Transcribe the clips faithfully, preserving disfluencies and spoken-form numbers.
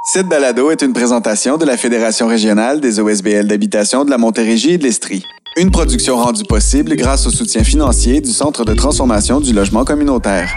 Cette balado est une présentation de la Fédération régionale des O S B L d'habitation de la Montérégie et de l'Estrie. Une production rendue possible grâce au soutien financier du Centre de transformation du logement communautaire.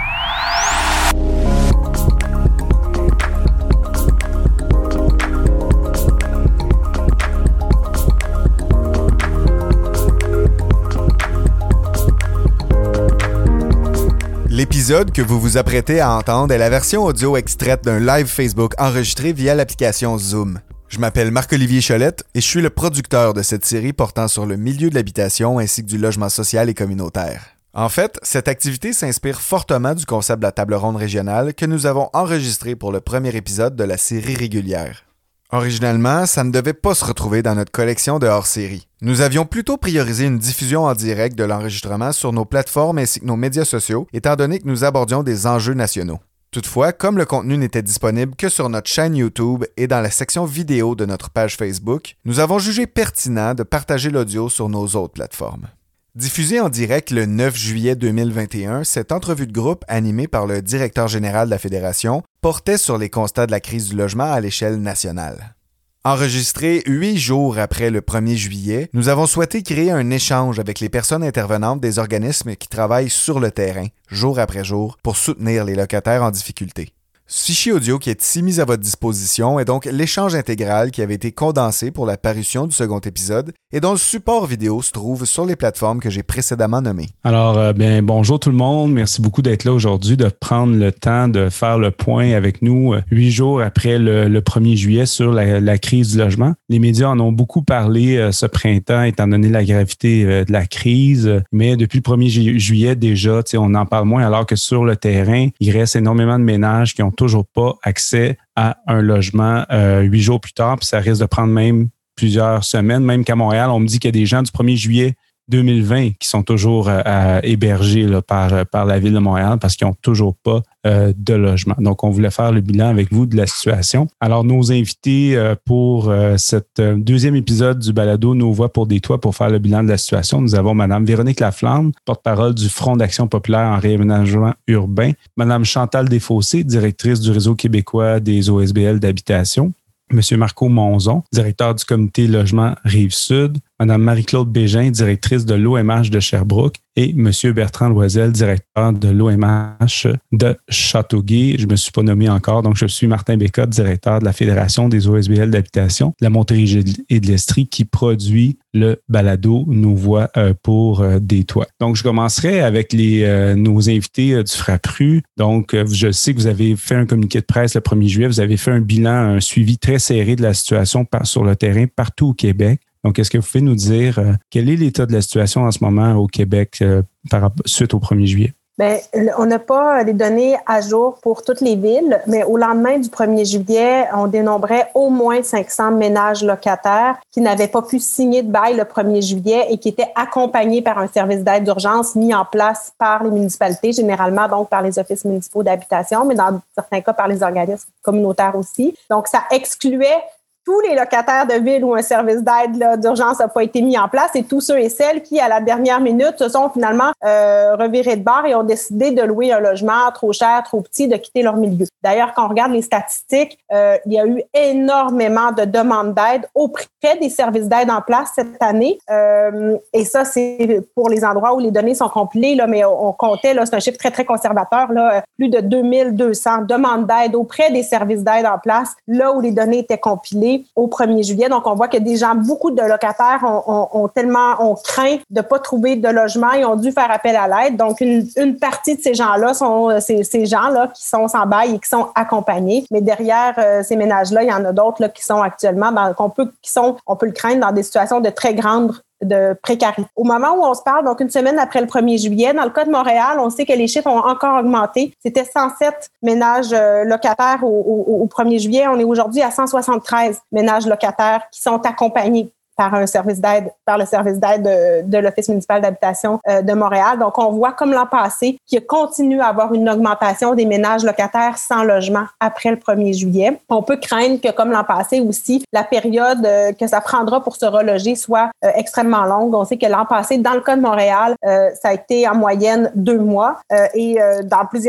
L'épisode que vous vous apprêtez à entendre est la version audio extraite d'un live Facebook enregistré via l'application Zoom. Je m'appelle Marc-Olivier Cholette et je suis le producteur de cette série portant sur le milieu de l'habitation ainsi que du logement social et communautaire. En fait, cette activité s'inspire fortement du concept de la table ronde régionale que nous avons enregistré pour le premier épisode de la série régulière. Originalement, ça ne devait pas se retrouver dans notre collection de hors-série. Nous avions plutôt priorisé une diffusion en direct de l'enregistrement sur nos plateformes ainsi que nos médias sociaux, étant donné que nous abordions des enjeux nationaux. Toutefois, comme le contenu n'était disponible que sur notre chaîne YouTube et dans la section vidéo de notre page Facebook, nous avons jugé pertinent de partager l'audio sur nos autres plateformes. Diffusée en direct le neuf juillet deux mille vingt et un, cette entrevue de groupe animée par le directeur général de la Fédération portait sur les constats de la crise du logement à l'échelle nationale. Enregistrée huit jours après le premier juillet, nous avons souhaité créer un échange avec les personnes intervenantes des organismes qui travaillent sur le terrain, jour après jour, pour soutenir les locataires en difficulté. Ce fichier audio qui est ici mis à votre disposition est donc l'échange intégral qui avait été condensé pour la parution du second épisode et dont le support vidéo se trouve sur les plateformes que j'ai précédemment nommées. Alors, euh, bien, bonjour tout le monde. Merci beaucoup d'être là aujourd'hui, de prendre le temps de faire le point avec nous euh, huit jours après le, le premier juillet sur la, la crise du logement. Les médias en ont beaucoup parlé euh, ce printemps, étant donné la gravité euh, de la crise, mais depuis le premier ju- juillet déjà, on en parle moins, alors que sur le terrain, il reste énormément de ménages qui ont toujours pas accès à un logement euh, huit jours plus tard, puis ça risque de prendre même plusieurs semaines, même qu'à Montréal, on me dit qu'il y a des gens du premier juillet deux mille vingt qui sont toujours euh, hébergés là, par, par la Ville de Montréal parce qu'ils n'ont toujours pas euh, de logement. Donc, on voulait faire le bilan avec vous de la situation. Alors, nos invités euh, pour euh, cet euh, deuxième épisode du balado Nos voix pour des toits pour faire le bilan de la situation, nous avons Mme Véronique Laflamme, porte-parole du Front d'action populaire en réaménagement urbain, Mme Chantal Desfossés, directrice du Réseau québécois des O S B L d'habitation, M. Marco Monzon, directeur du comité logement Rive-Sud, Mme Marie-Claude Bégin, directrice de l'O M H de Sherbrooke et M. Bertrand Loisel, directeur de l'O M H de Châteauguay. Je ne me suis pas nommé encore, donc je suis Martin Bécotte, directeur de la Fédération des O S B L d'habitation de la Montérégie et de l'Estrie qui produit le balado Nos voix pour euh, des toits. Donc, je commencerai avec les, euh, nos invités euh, du Frappru. Donc, euh, je sais que vous avez fait un communiqué de presse le premier juillet. Vous avez fait un bilan, un suivi très serré de la situation par, sur le terrain partout au Québec. Donc, est-ce que vous pouvez nous dire euh, quel est l'état de la situation en ce moment au Québec euh, par, suite au premier juillet? Bien, on n'a pas les données à jour pour toutes les villes, mais au lendemain du premier juillet, on dénombrait au moins cinq cents ménages locataires qui n'avaient pas pu signer de bail le premier juillet et qui étaient accompagnés par un service d'aide d'urgence mis en place par les municipalités, généralement donc par les offices municipaux d'habitation, mais dans certains cas par les organismes communautaires aussi. Donc, ça excluait tous les locataires de ville où un service d'aide là, d'urgence n'a pas été mis en place et tous ceux et celles qui, à la dernière minute, se sont finalement euh, revirés de bord et ont décidé de louer un logement trop cher, trop petit, de quitter leur milieu. D'ailleurs, quand on regarde les statistiques, euh, il y a eu énormément de demandes d'aide auprès des services d'aide en place cette année. Euh, et ça, c'est pour les endroits où les données sont compilées, là, mais on, on comptait, là, c'est un chiffre très, très conservateur, là, plus de deux mille deux cents demandes d'aide auprès des services d'aide en place, là où les données étaient compilées au premier juillet. Donc, on voit que des gens, beaucoup de locataires ont, ont, ont tellement, ont craint de ne pas trouver de logement et ont dû faire appel à l'aide. Donc, une, une partie de ces gens-là sont ces, ces gens-là qui sont sans bail et qui sont accompagnés. Mais derrière euh, ces ménages-là, il y en a d'autres là, qui sont actuellement, dans, qu'on peut, qui sont, on peut le craindre dans des situations de très grande de précarité. Au moment où on se parle, donc une semaine après le premier juillet, dans le cas de Montréal, on sait que les chiffres ont encore augmenté. C'était cent sept ménages euh, locataires au, au, au premier juillet. On est aujourd'hui à cent soixante-treize ménages locataires qui sont accompagnés par un service d'aide, par le service d'aide de, de l'Office municipal d'habitation euh, de Montréal. Donc, on voit comme l'an passé qu'il continue à avoir une augmentation des ménages locataires sans logement après le premier juillet. On peut craindre que, comme l'an passé aussi, la période euh, que ça prendra pour se reloger soit euh, extrêmement longue. On sait que l'an passé, dans le cas de Montréal, euh, ça a été en moyenne deux mois euh, et euh, dans plusieurs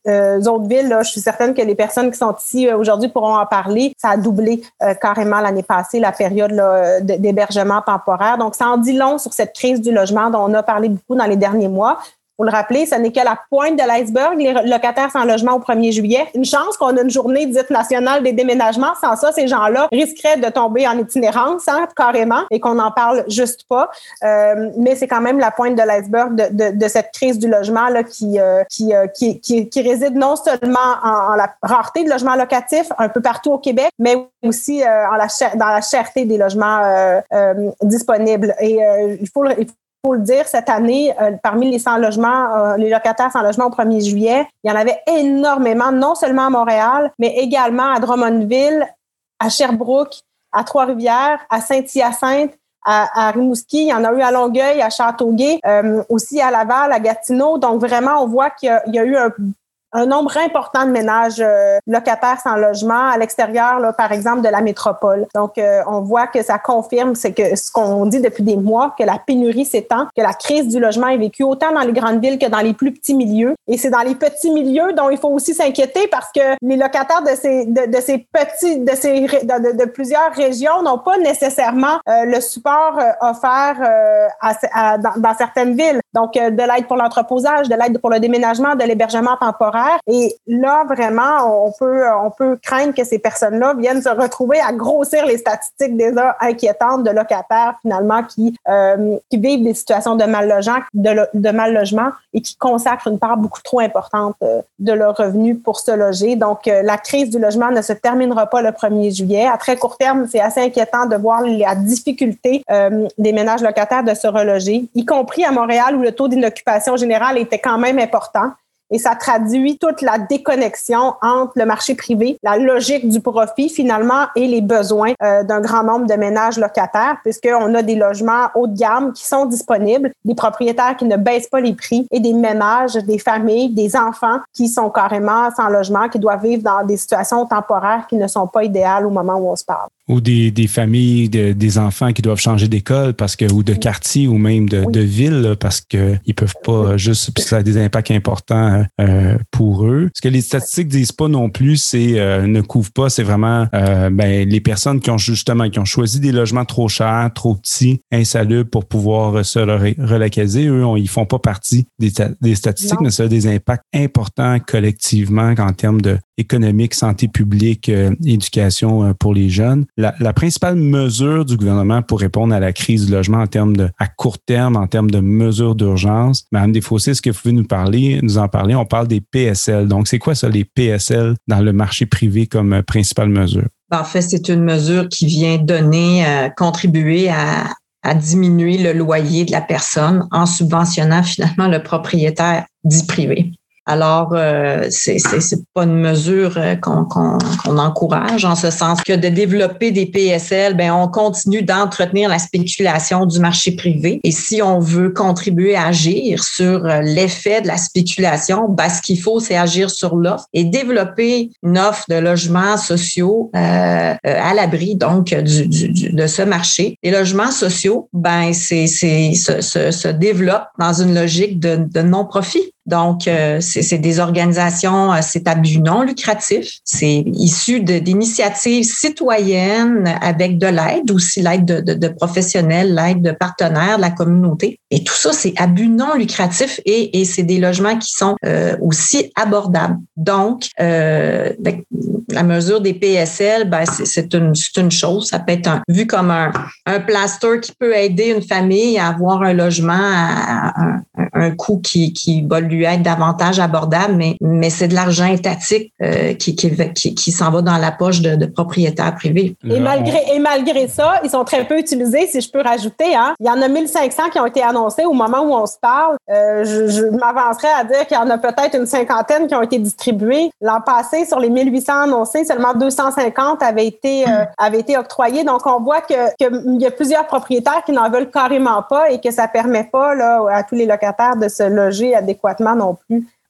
euh, autres villes, là, je suis certaine que les personnes qui sont ici euh, aujourd'hui pourront en parler. Ça a doublé euh, carrément l'année passée, la période là, d'hébergement temporaire. Donc, ça en dit long sur cette crise du logement dont on a parlé beaucoup dans les derniers mois. Pour le rappeler, ce n'est que la pointe de l'iceberg, les locataires sans logement au premier juillet. Une chance qu'on a une journée dite nationale des déménagements. Sans ça, ces gens-là risqueraient de tomber en itinérance, hein, carrément, et qu'on n'en parle juste pas. Euh, mais c'est quand même la pointe de l'iceberg de, de, de cette crise du logement là, qui, euh, qui, euh, qui, qui, qui réside non seulement en, en la rareté de logements locatifs un peu partout au Québec, mais aussi euh, en la cher- dans la cherté des logements euh, euh, disponibles. Et euh, il faut il faut Il faut le dire, cette année, euh, parmi les sans logements, euh, les locataires sans logement au premier juillet, il y en avait énormément, non seulement à Montréal, mais également à Drummondville, à Sherbrooke, à Trois-Rivières, à Saint-Hyacinthe, à, à Rimouski. Il y en a eu à Longueuil, à Châteauguay, euh, aussi à Laval, à Gatineau. Donc, vraiment, on voit qu'il y a, il y a eu un un nombre important de ménages euh, locataires sans logement à l'extérieur, là, par exemple, de la métropole. Donc, euh, on voit que ça confirme c'est que ce qu'on dit depuis des mois, que la pénurie s'étend, que la crise du logement est vécue autant dans les grandes villes que dans les plus petits milieux. Et c'est dans les petits milieux dont il faut aussi s'inquiéter parce que les locataires de ces de, de ces petits de ces de, de, de plusieurs régions n'ont pas nécessairement euh, le support euh, offert euh, à, à, dans, dans certaines villes. Donc, euh, de l'aide pour l'entreposage, de l'aide pour le déménagement, de l'hébergement temporaire. Et là, vraiment, on peut, on peut craindre que ces personnes-là viennent se retrouver à grossir les statistiques déjà inquiétantes de locataires, finalement, qui, euh, qui vivent des situations de mal logement, de, de mal logement et qui consacrent une part beaucoup trop importante euh, de leurs revenus pour se loger. Donc, euh, la crise du logement ne se terminera pas le premier juillet. À très court terme, c'est assez inquiétant de voir la difficulté euh, des ménages locataires de se reloger, y compris à Montréal où le taux d'inoccupation générale était quand même important. Et ça traduit toute la déconnexion entre le marché privé, la logique du profit finalement et les besoins euh, d'un grand nombre de ménages locataires, puisqu'on a des logements haut de gamme qui sont disponibles, des propriétaires qui ne baissent pas les prix et des ménages, des familles, des enfants qui sont carrément sans logement, qui doivent vivre dans des situations temporaires qui ne sont pas idéales au moment où on se parle. Ou des, des familles, de, des enfants qui doivent changer d'école parce que ou de quartier ou même de, oui. de ville parce qu'ils ne peuvent pas oui. juste, parce que ça a des impacts importants euh, pour eux. Ce que les statistiques disent pas non plus, c'est euh, ne couvrent pas, c'est vraiment euh, ben, les personnes qui ont justement qui ont choisi des logements trop chers, trop petits, insalubres pour pouvoir se relocaliser. Eux, on, ils font pas partie des, des statistiques, non. mais ça a des impacts importants collectivement en termes de économique, santé publique, euh, éducation euh, pour les jeunes. La, la principale mesure du gouvernement pour répondre à la crise du logement en termes de, à court terme, en termes de mesures d'urgence, Mme Desfossés, est-ce que vous pouvez nous parler, nous en parler? On parle des P S L. Donc, c'est quoi ça, les P S L dans le marché privé comme euh, principale mesure? En fait, c'est une mesure qui vient donner, euh, contribuer à, à diminuer le loyer de la personne en subventionnant finalement le propriétaire dit privé. Alors, euh, c'est, c'est, c'est pas une mesure qu'on, qu'on, qu'on encourage en ce sens que de développer des P S L, ben on continue d'entretenir la spéculation du marché privé. Et si on veut contribuer à agir sur l'effet de la spéculation, ben ce qu'il faut, c'est agir sur l'offre et développer une offre de logements sociaux euh, à l'abri donc du, du, du, de ce marché. Les logements sociaux, ben c'est, c'est se, se, se développent dans une logique de, de non-profit. Donc, euh, c'est, c'est des organisations, c'est à but non lucratif. C'est issu de, d'initiatives citoyennes avec de l'aide, aussi l'aide de, de, de professionnels, l'aide de partenaires de la communauté. Et tout ça, c'est à but non lucratif et, et c'est des logements qui sont euh, aussi abordables. Donc, euh, ben, la mesure des P S L, ben, c'est, c'est, une, c'est une chose. Ça peut être un, vu comme un, un plaster qui peut aider une famille à avoir un logement à, à, à un coût qui, qui va lui être davantage abordable, mais, mais c'est de l'argent étatique euh, qui, qui, qui, qui s'en va dans la poche de, de propriétaires privés. Et malgré, et malgré ça, ils sont très peu utilisés, si je peux rajouter. Hein. Il y en a mille cinq cents qui ont été annoncés au moment où on se parle. Euh, je, je m'avancerais à dire qu'il y en a peut-être une cinquantaine qui ont été distribués. L'an passé, sur les mille huit cents annoncés, seulement deux cent cinquante avaient été, euh, avaient été octroyés. Donc, on voit que, que y a plusieurs propriétaires qui n'en veulent carrément pas et que ça permet pas là, à tous les locataires de se loger adéquatement non plus.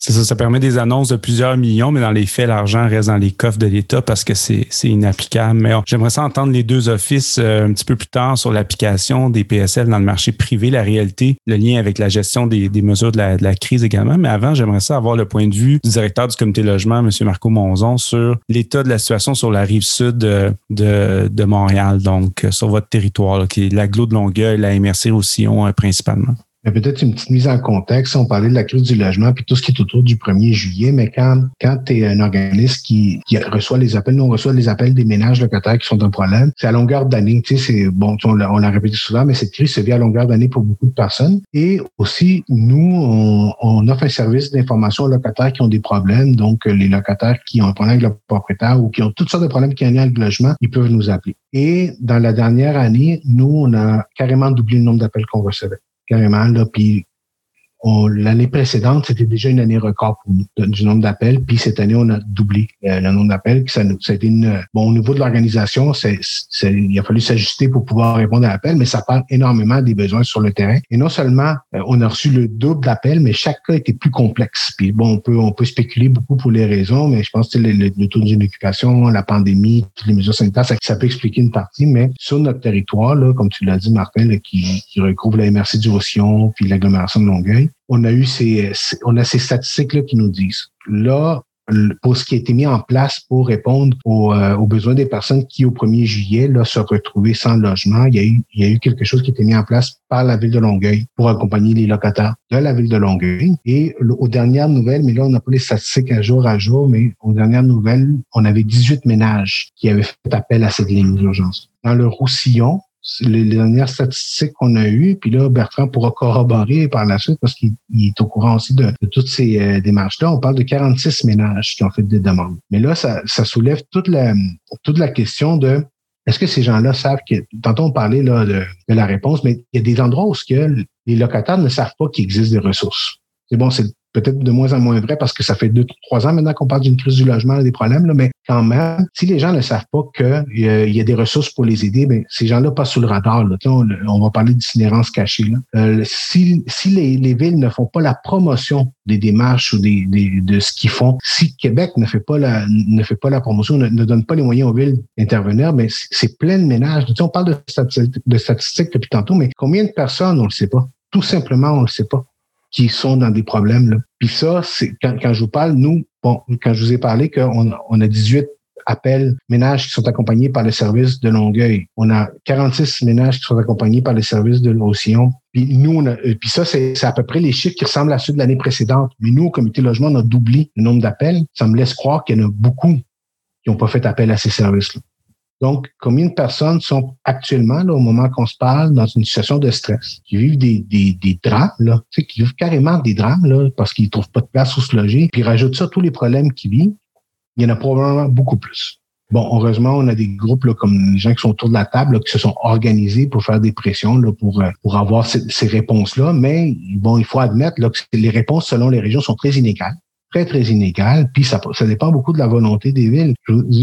C'est ça, ça permet des annonces de plusieurs millions, mais dans les faits, l'argent reste dans les coffres de l'État parce que c'est, c'est inapplicable. Mais on, j'aimerais ça entendre les deux offices euh, un petit peu plus tard sur l'application des P S L dans le marché privé, la réalité, le lien avec la gestion des, des mesures de la, de la crise également. Mais avant, j'aimerais ça avoir le point de vue du directeur du comité logement, M. Marco Monzon, sur l'état de la situation sur la rive sud de, de, de Montréal, donc sur votre territoire, là, qui est l'agglo de Longueuil, la M R C-Roussillon euh, principalement. Peut-être une petite mise en contexte. On parlait de la crise du logement puis tout ce qui est autour du premier juillet, mais quand, quand tu es un organisme qui, qui reçoit les appels, nous on reçoit les appels des ménages locataires qui sont un problème, c'est à longueur d'année. Tu sais, c'est bon, on l'a, on l'a répété souvent, mais cette crise se vit à longueur d'année pour beaucoup de personnes. Et aussi, nous, on, on offre un service d'information aux locataires qui ont des problèmes. Donc, les locataires qui ont un problème avec le propriétaire ou qui ont toutes sortes de problèmes qui ont un lien avec le logement, ils peuvent nous appeler. Et dans la dernière année, nous, on a carrément doublé le nombre d'appels qu'on recevait. Carrément, là, puis on, l'année précédente, c'était déjà une année record pour nous, de, du nombre d'appels, puis cette année, on a doublé euh, le nombre d'appels. Ça, ça a été une, bon, au niveau de l'organisation, c'est, c'est, il a fallu s'ajuster pour pouvoir répondre à l'appel, mais ça parle énormément des besoins sur le terrain. Et non seulement, euh, on a reçu le double d'appels, mais chaque cas était plus complexe. Puis bon, on peut, on peut spéculer beaucoup pour les raisons, mais je pense que le, le, le taux d'inoccupation, la pandémie, toutes les mesures sanitaires, ça, ça peut expliquer une partie, mais sur notre territoire, là, comme tu l'as dit, Martin, là, qui, qui recouvre la M R C du Roussillon puis l'agglomération de Longueuil, on a eu ces, on a ces statistiques-là qui nous disent. Là, pour ce qui a été mis en place pour répondre aux, euh, aux besoins des personnes qui, au premier juillet, là, se retrouvaient sans logement, il y a eu, il y a eu quelque chose qui a été mis en place par la Ville de Longueuil pour accompagner les locataires de la Ville de Longueuil. Et aux dernières nouvelles, mais là, on n'a pas les statistiques à jour à jour, mais aux dernières nouvelles, on avait dix-huit ménages qui avaient fait appel à cette ligne d'urgence. Dans le Roussillon, les dernières statistiques qu'on a eues, puis là, Bertrand pourra corroborer par la suite parce qu'il il est au courant aussi de, de toutes ces euh, démarches-là. On parle de quarante-six ménages qui ont fait des demandes. Mais là, ça, ça soulève toute la, toute la question de est-ce que ces gens-là savent que, tantôt on parlait là, de, de la réponse, mais il y a des endroits où ce que les locataires ne savent pas qu'il existe des ressources. C'est bon, c'est peut-être de moins en moins vrai parce que ça fait deux, trois ans maintenant qu'on parle d'une crise du logement, des problèmes, là, mais quand même, si les gens ne savent pas qu'il euh, y a des ressources pour les aider, ben ces gens-là passent sous le radar. Là. On, on va parler d'itinérance cachée. Là. Euh, si si les, les villes ne font pas la promotion des démarches ou des, des de ce qu'ils font, si Québec ne fait pas la ne fait pas la promotion, ne, ne donne pas les moyens aux villes d'intervenir, ben c'est, c'est plein de ménages. Tu sais, on parle de statistiques, de statistiques depuis tantôt, mais combien de personnes, on le sait pas. Tout simplement, on le sait pas, qui sont dans des problèmes. Là. Puis ça, c'est quand, quand je vous parle, nous, bon, quand je vous ai parlé qu'on on a dix-huit appels ménages qui sont accompagnés par le service de Longueuil. On a quarante-six ménages qui sont accompagnés par le service de Roussillon. Puis nous, on a, puis ça, c'est, c'est à peu près les chiffres qui ressemblent à ceux de l'année précédente. Mais nous, au comité logement, on a doublé le nombre d'appels. Ça me laisse croire qu'il y en a beaucoup qui n'ont pas fait appel à ces services-là. Donc, combien de personnes sont actuellement, là, au moment qu'on se parle, dans une situation de stress, qui vivent des, des, des drames, là, tu sais, qui vivent carrément des drames, là, parce qu'ils trouvent pas de place où se loger, puis ils rajoutent ça à tous les problèmes qu'ils vivent, il y en a probablement beaucoup plus. Bon, heureusement, on a des groupes, là, comme les gens qui sont autour de la table, là, qui se sont organisés pour faire des pressions, là, pour, pour avoir ces, ces réponses-là, mais bon, il faut admettre, là, que les réponses selon les régions sont très inégales. très, très inégal, puis ça, ça dépend beaucoup de la volonté des villes.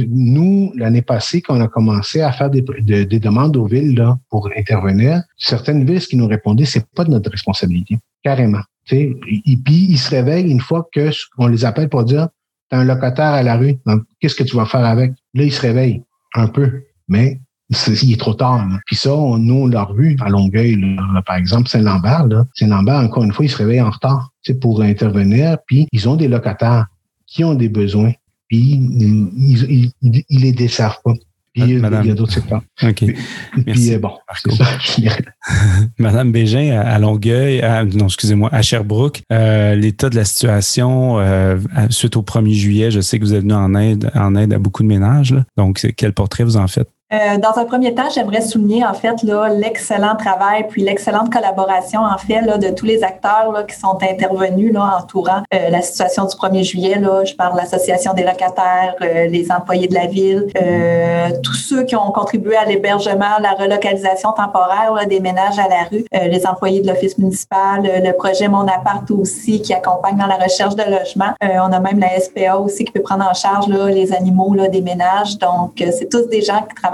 Nous, l'année passée, quand on a commencé à faire des, de, des demandes aux villes là, pour intervenir, certaines villes, ce qui nous répondaient, c'est pas de notre responsabilité, carrément. Et, et puis, ils se réveillent une fois que on les appelle pour dire « T'as un locataire à la rue, donc, qu'est-ce que tu vas faire avec? » Là, ils se réveillent un peu, mais c'est, il est trop tard. Là. Puis ça, on, nous, on l'a revu à Longueuil, là, par exemple, Saint-Lambert. Là. Saint-Lambert, encore une fois, ils se réveillent en retard pour intervenir. Puis ils ont des locataires qui ont des besoins. Puis ils, ils, ils, ils les desservent pas. Puis Madame. Il y a d'autres secteurs. OK. Puis, Merci. Puis bon, c'est ça, je dirais. Madame Bégin, à Longueuil, à, non, excusez-moi, à Sherbrooke, euh, l'état de la situation euh, suite au premier juillet, je sais que vous êtes venu en aide, en aide à beaucoup de ménages. Là. Donc, quel portrait vous en faites? Euh, dans un premier temps, j'aimerais souligner en fait là, l'excellent travail puis l'excellente collaboration en fait là, de tous les acteurs là, qui sont intervenus là, entourant euh, la situation du premier juillet. Là. Je parle de l'Association des locataires, euh, les employés de la ville, euh, tous ceux qui ont contribué à l'hébergement, la relocalisation temporaire là, des ménages à la rue, euh, les employés de l'office municipal, euh, le projet Mon Appart aussi qui accompagne dans la recherche de logement. Euh, on a même la S P A aussi qui peut prendre en charge là, les animaux là, des ménages. Donc, euh, c'est tous des gens qui travaillent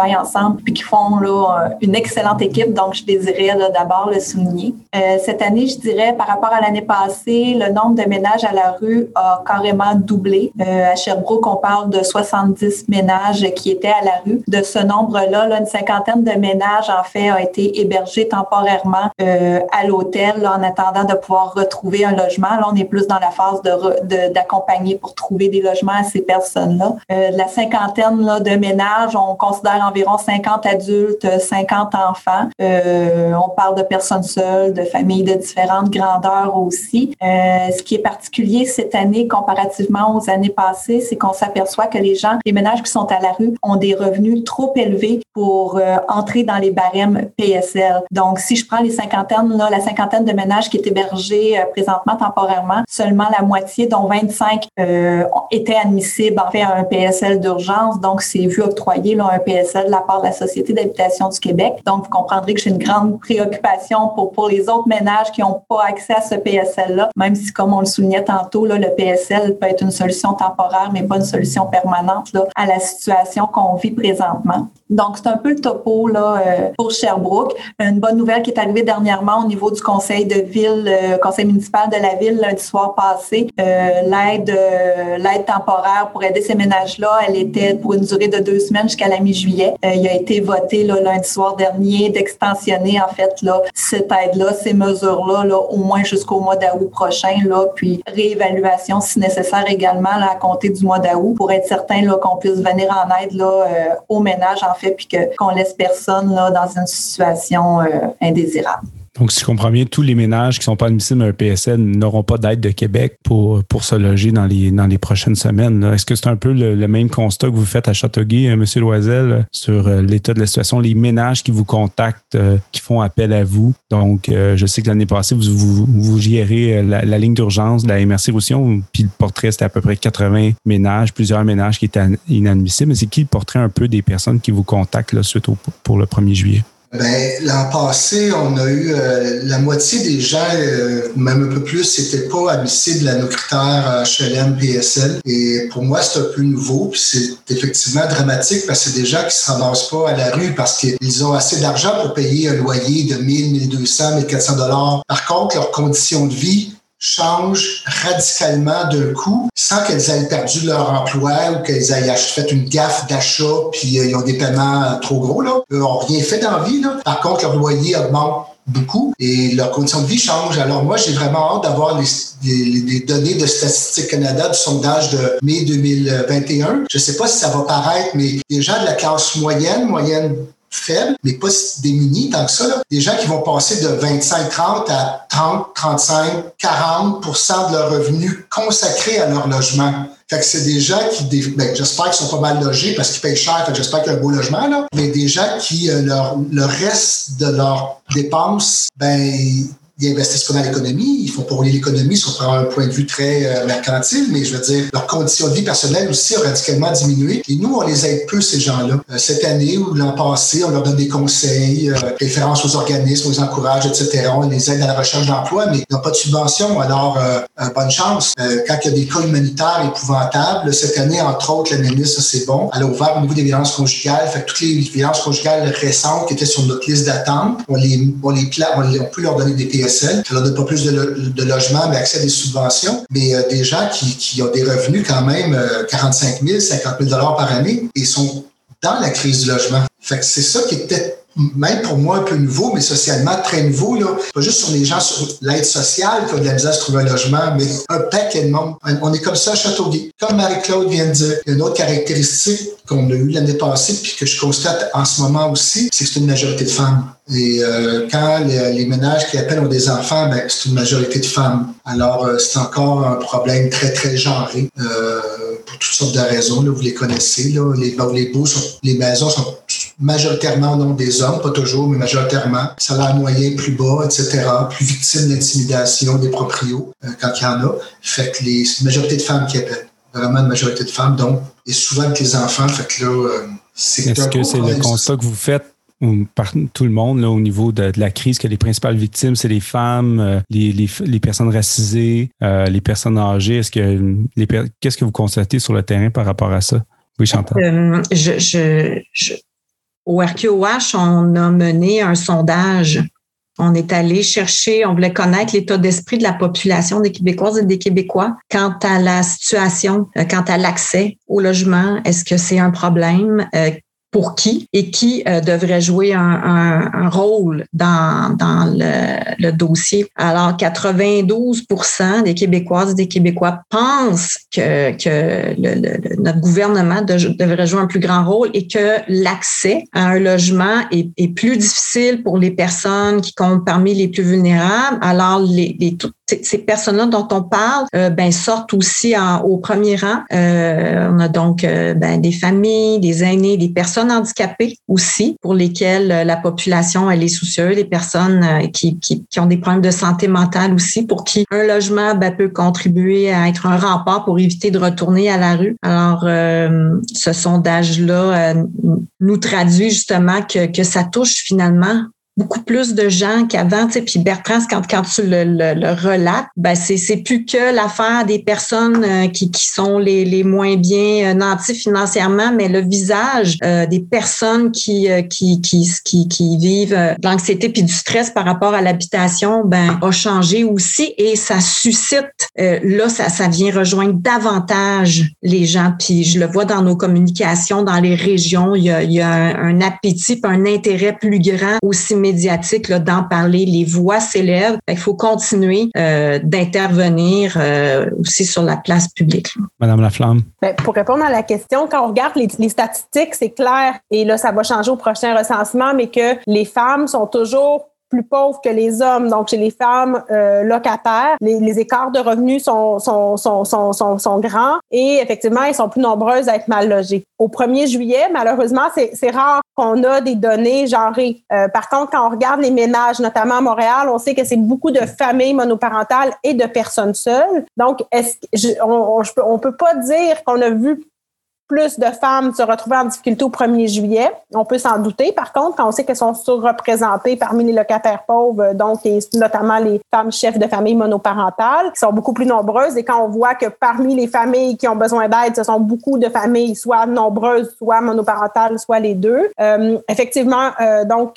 travaillent ensemble puis qui font là, une excellente équipe. Donc, je désirais là, d'abord le souligner. Euh, cette année, je dirais, par rapport à l'année passée, le nombre de ménages à la rue a carrément doublé. Euh, à Sherbrooke, on parle de soixante-dix ménages qui étaient à la rue. De ce nombre-là, là, une cinquantaine de ménages, en fait, a été hébergés temporairement euh, à l'hôtel là, en attendant de pouvoir retrouver un logement. Là, on est plus dans la phase de, de, d'accompagner pour trouver des logements à ces personnes-là. Euh, de la cinquantaine là, de ménages, on considère environ cinquante adultes, cinquante enfants. Euh, on parle de personnes seules, de familles de différentes grandeurs aussi. Euh, ce qui est particulier cette année comparativement aux années passées, c'est qu'on s'aperçoit que les gens, les ménages qui sont à la rue ont des revenus trop élevés pour euh, entrer dans les barèmes P S L. Donc, si je prends les cinquantaines, là, la cinquantaine de ménages qui est hébergés euh, présentement temporairement, seulement la moitié, dont vingt-cinq, euh, étaient admissibles en fait à un P S L d'urgence. Donc, c'est vu octroyer là, un P S L de la part de la Société d'habitation du Québec. Donc, vous comprendrez que j'ai une grande préoccupation pour, pour les autres ménages qui n'ont pas accès à ce P S L-là, même si, comme on le soulignait tantôt, là, le P S L peut être une solution temporaire, mais pas une solution permanente là, à la situation qu'on vit présentement. Donc, c'est un peu le topo là, euh, pour Sherbrooke. Une bonne nouvelle qui est arrivée dernièrement au niveau du conseil de ville, euh, conseil municipal de la ville lundi soir passé. Euh, l'aide, euh, l'aide temporaire pour aider ces ménages-là, elle était pour une durée de deux semaines jusqu'à la mi-juillet. Euh, il a été voté là, lundi soir dernier d'extensionner en fait là, cette aide-là, ces mesures-là, là, au moins jusqu'au mois d'août prochain. Là, puis réévaluation si nécessaire également là, à compter du mois d'août pour être certain là, qu'on puisse venir en aide là, euh, aux ménages en fait, puis que, qu'on laisse personne là, dans une situation euh, indésirable. Donc, si je comprends bien, tous les ménages qui ne sont pas admissibles à un P S L n'auront pas d'aide de Québec pour, pour se loger dans les, dans les prochaines semaines. Là. Est-ce que c'est un peu le, le même constat que vous faites à Châteauguay, M. Loisel, sur euh, l'état de la situation, les ménages qui vous contactent, euh, qui font appel à vous? Donc, euh, je sais que l'année passée, vous, vous, vous gérez la, la ligne d'urgence de la M R C Roussillon, puis le portrait, c'était à peu près quatre-vingts ménages, plusieurs ménages qui étaient inadmissibles. Mais c'est qui le portrait un peu des personnes qui vous contactent là, suite au, pour le premier juillet? Ben, l'an passé, on a eu euh, la moitié des gens, euh, même un peu plus, n'étaient pas admissibles à nos critères H L M, P S L. Et pour moi, c'est un peu nouveau. Puis c'est effectivement dramatique parce que c'est des gens qui ne se ramassent pas à la rue parce qu'ils ont assez d'argent pour payer un loyer de mille, mille deux cents, mille quatre cents dollars. Par contre, leurs conditions de vie changent radicalement d'un coup sans qu'elles aient perdu leur emploi ou qu'elles aient fait une gaffe d'achat puis euh, ils ont des paiements trop gros. Là. Eux n'ont rien fait dans la vie. Là. Par contre, leur loyer augmente beaucoup et leurs conditions de vie changent. Alors moi, j'ai vraiment hâte d'avoir les, les, les données de Statistique Canada du sondage de mai deux mille vingt et un. Je ne sais pas si ça va paraître, mais les gens de la classe moyenne, moyenne faible, mais pas démunis tant que ça. Là. Des gens qui vont passer de vingt-cinq trente à trente, trente-cinq, quarante pour cent de leurs revenus consacrés à leur logement. Fait que c'est des gens qui, ben, j'espère qu'ils sont pas mal logés parce qu'ils payent cher, fait que j'espère qu'il y a un beau logement, là. Mais des gens qui, euh, leur, le reste de leurs dépenses, ben, ils investissent pas dans l'économie, ils font pas rouler l'économie sur un point de vue très euh, mercantile, mais je veux dire, leurs conditions de vie personnelles aussi ont radicalement diminué. Et nous, on les aide peu, ces gens-là. Euh, cette année ou l'an passé, on leur donne des conseils, euh, référence aux organismes, on les encourage, et cetera. On les aide à la recherche d'emploi, mais ils n'ont pas de subvention. Alors, euh, euh, bonne chance. Euh, quand il y a des cas humanitaires épouvantables, cette année, entre autres, la ministre, ça c'est bon, elle a ouvert au niveau des violences conjugales. Fait que toutes les violences conjugales récentes qui étaient sur notre liste d'attente, on les, on les pla- on, les, on peut leur donner des P S L. Ça leur donne pas plus de, lo- de logements, mais accès à des subventions. Mais euh, des gens qui, qui ont des revenus quand même euh, quarante-cinq mille, cinquante mille dollars par année et sont dans la crise du logement. Fait que c'est ça qui est peut-être même pour moi un peu nouveau, mais socialement très nouveau. Là. Pas juste sur les gens sur l'aide sociale qui ont de la misère à se trouver un logement, mais un paquet de monde. On est comme ça à Châteauguay. Comme Marie-Claude vient de dire, il y a une autre caractéristique qu'on a eue l'année passée puis que je constate en ce moment aussi, c'est que c'est une majorité de femmes. Et euh, quand les, les ménages qui appellent ont des enfants, ben, c'est une majorité de femmes. Alors, euh, c'est encore un problème très, très genré euh, pour toutes sortes de raisons. Là, vous les connaissez. Là, les, les, beaux sont, les maisons sont majoritairement au nom des hommes, pas toujours, mais majoritairement. Salaire moyen plus bas, et cetera. Plus victime d'intimidation des proprios euh, quand il y en a. Fait que les, c'est une majorité de femmes qui appellent. Vraiment une majorité de femmes. Donc, et souvent avec les enfants. Fait que là, euh, c'est Est-ce que c'est le constat que vous faites par tout le monde là, au niveau de, de la crise, que les principales victimes, c'est les femmes, euh, les, les, les personnes racisées, euh, les personnes âgées? Est-ce que les, qu'est-ce que vous constatez sur le terrain par rapport à ça? Oui, Chantal. Euh, je, je, je, au R Q O H, on a mené un sondage. On est allé chercher, on voulait connaître l'état d'esprit de la population des Québécoises et des Québécois quant à la situation, quant à l'accès au logement. Est-ce que c'est un problème? Euh, pour qui et qui euh, devrait jouer un, un, un rôle dans, dans le, le dossier. Alors, quatre-vingt-douze pour cent des Québécoises et des Québécois pensent que, que le, le, notre gouvernement de, devrait jouer un plus grand rôle et que l'accès à un logement est, est plus difficile pour les personnes qui comptent parmi les plus vulnérables. Alors, les, les, toutes ces personnes-là dont on parle euh, ben, sortent aussi en, au premier rang. Euh, on a donc euh, ben, des familles, des aînés, des personnes handicapées aussi, pour lesquelles la population elle est soucieuse, les personnes qui, qui, qui ont des problèmes de santé mentale aussi, pour qui un logement ben, peut contribuer à être un rempart pour éviter de retourner à la rue. Alors, euh, ce sondage-là euh, nous traduit justement que, que ça touche finalement beaucoup plus de gens qu'avant, tu sais, puis Bertrand, quand, quand tu le, le, le relates, ben c'est, c'est plus que l'affaire des personnes euh, qui, qui sont les, les moins bien euh, nantis financièrement, mais le visage euh, des personnes qui, euh, qui, qui, qui, qui vivent euh, de l'anxiété puis du stress par rapport à l'habitation, ben a changé aussi et ça suscite, euh, là, ça, ça vient rejoindre davantage les gens, puis je le vois dans nos communications, dans les régions, il y a, il y a un, un appétit, un intérêt plus grand aussi médiatique là, d'en parler, les voix s'élèvent. Il faut continuer euh, d'intervenir euh, aussi sur la place publique. Là. Madame Laflamme. Bien, pour répondre à la question, quand on regarde les, les statistiques, c'est clair, et là, ça va changer au prochain recensement, mais que les femmes sont toujours plus pauvres que les hommes. Donc, chez les femmes euh, locataires, les, les écarts de revenus sont, sont, sont, sont, sont, sont grands et effectivement, elles sont plus nombreuses à être mal logées. Au premier juillet, malheureusement, c'est, c'est rare qu'on a des données genrées. Euh, par contre, quand on regarde les ménages, notamment à Montréal, on sait que c'est beaucoup de familles monoparentales et de personnes seules. Donc, est-ce que je, on, on, je peux, on peut pas dire qu'on a vu plus de femmes se retrouver en difficulté au premier juillet. On peut s'en douter. Par contre, quand on sait qu'elles sont surreprésentées parmi les locataires pauvres, donc et notamment les femmes chefs de famille monoparentales, qui sont beaucoup plus nombreuses, et quand on voit que parmi les familles qui ont besoin d'aide, ce sont beaucoup de familles soit nombreuses, soit monoparentales, soit les deux. Euh, effectivement, euh, donc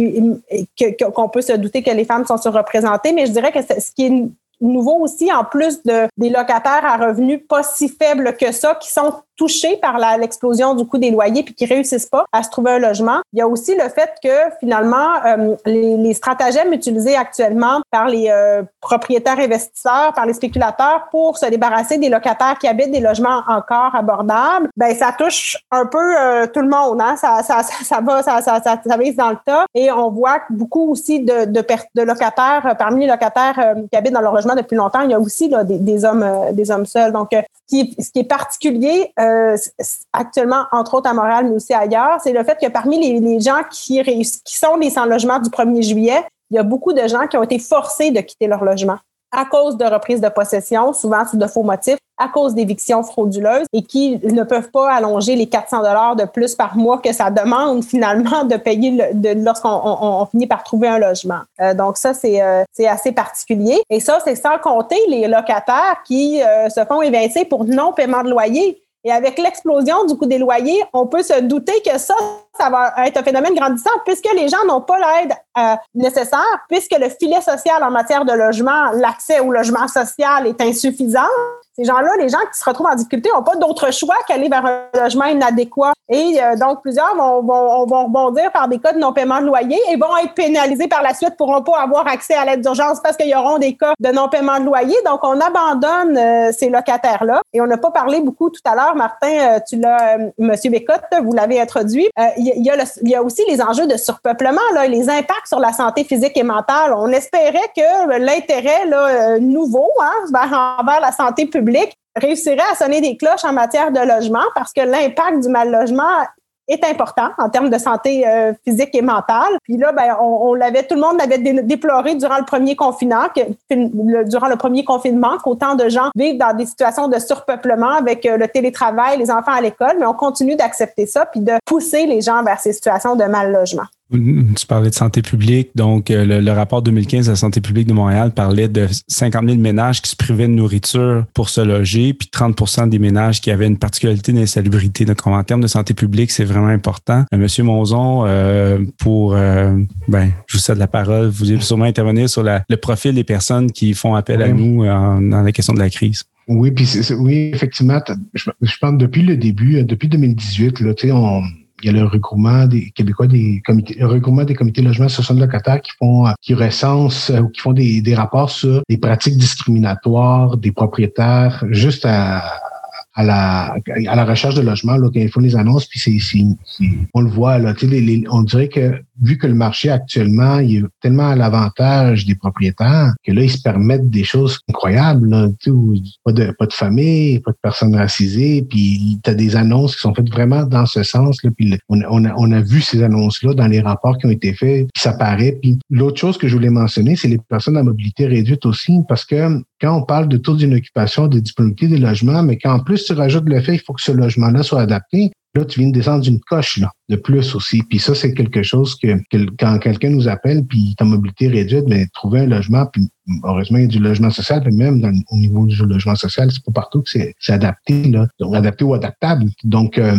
que, qu'on peut se douter que les femmes sont surreprésentées, mais je dirais que ce qui est nouveau aussi, en plus de des locataires à revenus pas si faibles que ça, qui sont touchés par la, l'explosion du coût des loyers puis qui réussissent pas à se trouver un logement. Il y a aussi le fait que finalement, euh, les, les stratagèmes utilisés actuellement par les euh, propriétaires investisseurs, par les spéculateurs pour se débarrasser des locataires qui habitent des logements encore abordables, ben ça touche un peu euh, tout le monde. Hein? Ça, ça, ça, ça va, ça, ça, ça, ça vise dans le tas. Et on voit beaucoup aussi de, de, de locataires, euh, parmi les locataires euh, qui habitent dans leur logement depuis longtemps, il y a aussi là, des, des hommes, euh, des hommes seuls. Donc, euh, ce qui est, ce qui est particulier euh, actuellement, entre autres à Montréal, mais aussi ailleurs, c'est le fait que parmi les, les gens qui réussissent, qui sont les sans-logement du premier juillet, il y a beaucoup de gens qui ont été forcés de quitter leur logement à cause de reprises de possession, souvent sous de faux motifs, à cause d'évictions frauduleuses et qui ne peuvent pas allonger les quatre cents dollars de plus par mois que ça demande finalement de payer le, de, lorsqu'on on, on finit par trouver un logement. Euh, donc ça, c'est, euh, c'est assez particulier. Et ça, c'est sans compter les locataires qui euh, se font évincer pour non-paiement de loyer. Et avec l'explosion du coût des loyers, on peut se douter que ça, ça va être un phénomène grandissant puisque les gens n'ont pas l'aide euh, nécessaire, puisque le filet social en matière de logement, l'accès au logement social est insuffisant. Ces gens-là, les gens qui se retrouvent en difficulté, n'ont pas d'autre choix qu'aller vers un logement inadéquat. Et euh, donc, plusieurs vont, vont, vont rebondir par des cas de non-paiement de loyer et vont être pénalisés par la suite, pourront pas avoir accès à l'aide d'urgence parce qu'il y auront des cas de non-paiement de loyer. Donc, on abandonne euh, ces locataires-là. Et on n'a pas parlé beaucoup tout à l'heure, Martin, euh, tu l'as, euh, Monsieur Bécotte, vous l'avez introduit. Euh, il, y a le, il y a aussi les enjeux de surpeuplement, là, les impacts sur la santé physique et mentale. On espérait que l'intérêt là, euh, nouveau hein, vers, envers la santé publique réussirait à sonner des cloches en matière de logement parce que l'impact du mal logement est important en termes de santé euh, physique et mentale. Puis là, ben, on, on l'avait, tout le monde l'avait dé- déploré durant le premier confinement, que, le, durant le premier confinement, qu'autant de gens vivent dans des situations de surpeuplement avec euh, le télétravail, les enfants à l'école, mais on continue d'accepter ça puis de pousser les gens vers ces situations de mal logement. Tu parlais de santé publique, donc euh, le, le rapport deux mille quinze de la santé publique de Montréal parlait de cinquante mille ménages qui se privaient de nourriture pour se loger, puis trente pour cent des ménages qui avaient une particularité d'insalubrité. Donc, en termes de santé publique, c'est vraiment important. Euh, Monsieur Monzon, euh, pour, euh, ben, je vous cède la parole, vous allez sûrement intervenir sur la, le profil des personnes qui font appel oui. à nous euh, dans la question de la crise. Oui, puis c'est, c'est, oui, effectivement, je, je pense depuis le début, depuis deux mille dix-huit, là, tu sais, on il y a le regroupement des Québécois, des comités, le regroupement des comités de logement et associations de locataires qui font, qui recensent ou qui font des, des rapports sur les pratiques discriminatoires des propriétaires juste à, à la, à la recherche de logement, là, quand ils font les annonces, puis c'est, c'est, c'est on le voit, là, tu sais, les, les, on dirait que, vu que le marché actuellement, il est tellement à l'avantage des propriétaires, que là, ils se permettent des choses incroyables, là, tu sais, pas de, pas de famille, pas de personnes racisées, puis t'as des annonces qui sont faites vraiment dans ce sens, là, puis on, on a, on a vu ces annonces-là dans les rapports qui ont été faits, puis ça paraît. Puis l'autre chose que je voulais mentionner, c'est les personnes à mobilité réduite aussi, parce que quand on parle de taux d'inoccupation, de disponibilité des logements, mais qu'en plus tu rajoutes le fait qu'il faut que ce logement-là soit adapté, là, tu viens de descendre d'une coche là, de plus aussi. Puis ça, c'est quelque chose que, que quand quelqu'un nous appelle, puis ta mobilité réduite, mais trouver un logement, puis heureusement, il y a du logement social, puis même dans, au niveau du logement social, c'est pas partout que c'est, c'est adapté, là. Donc, adapté ou adaptable. Donc, euh,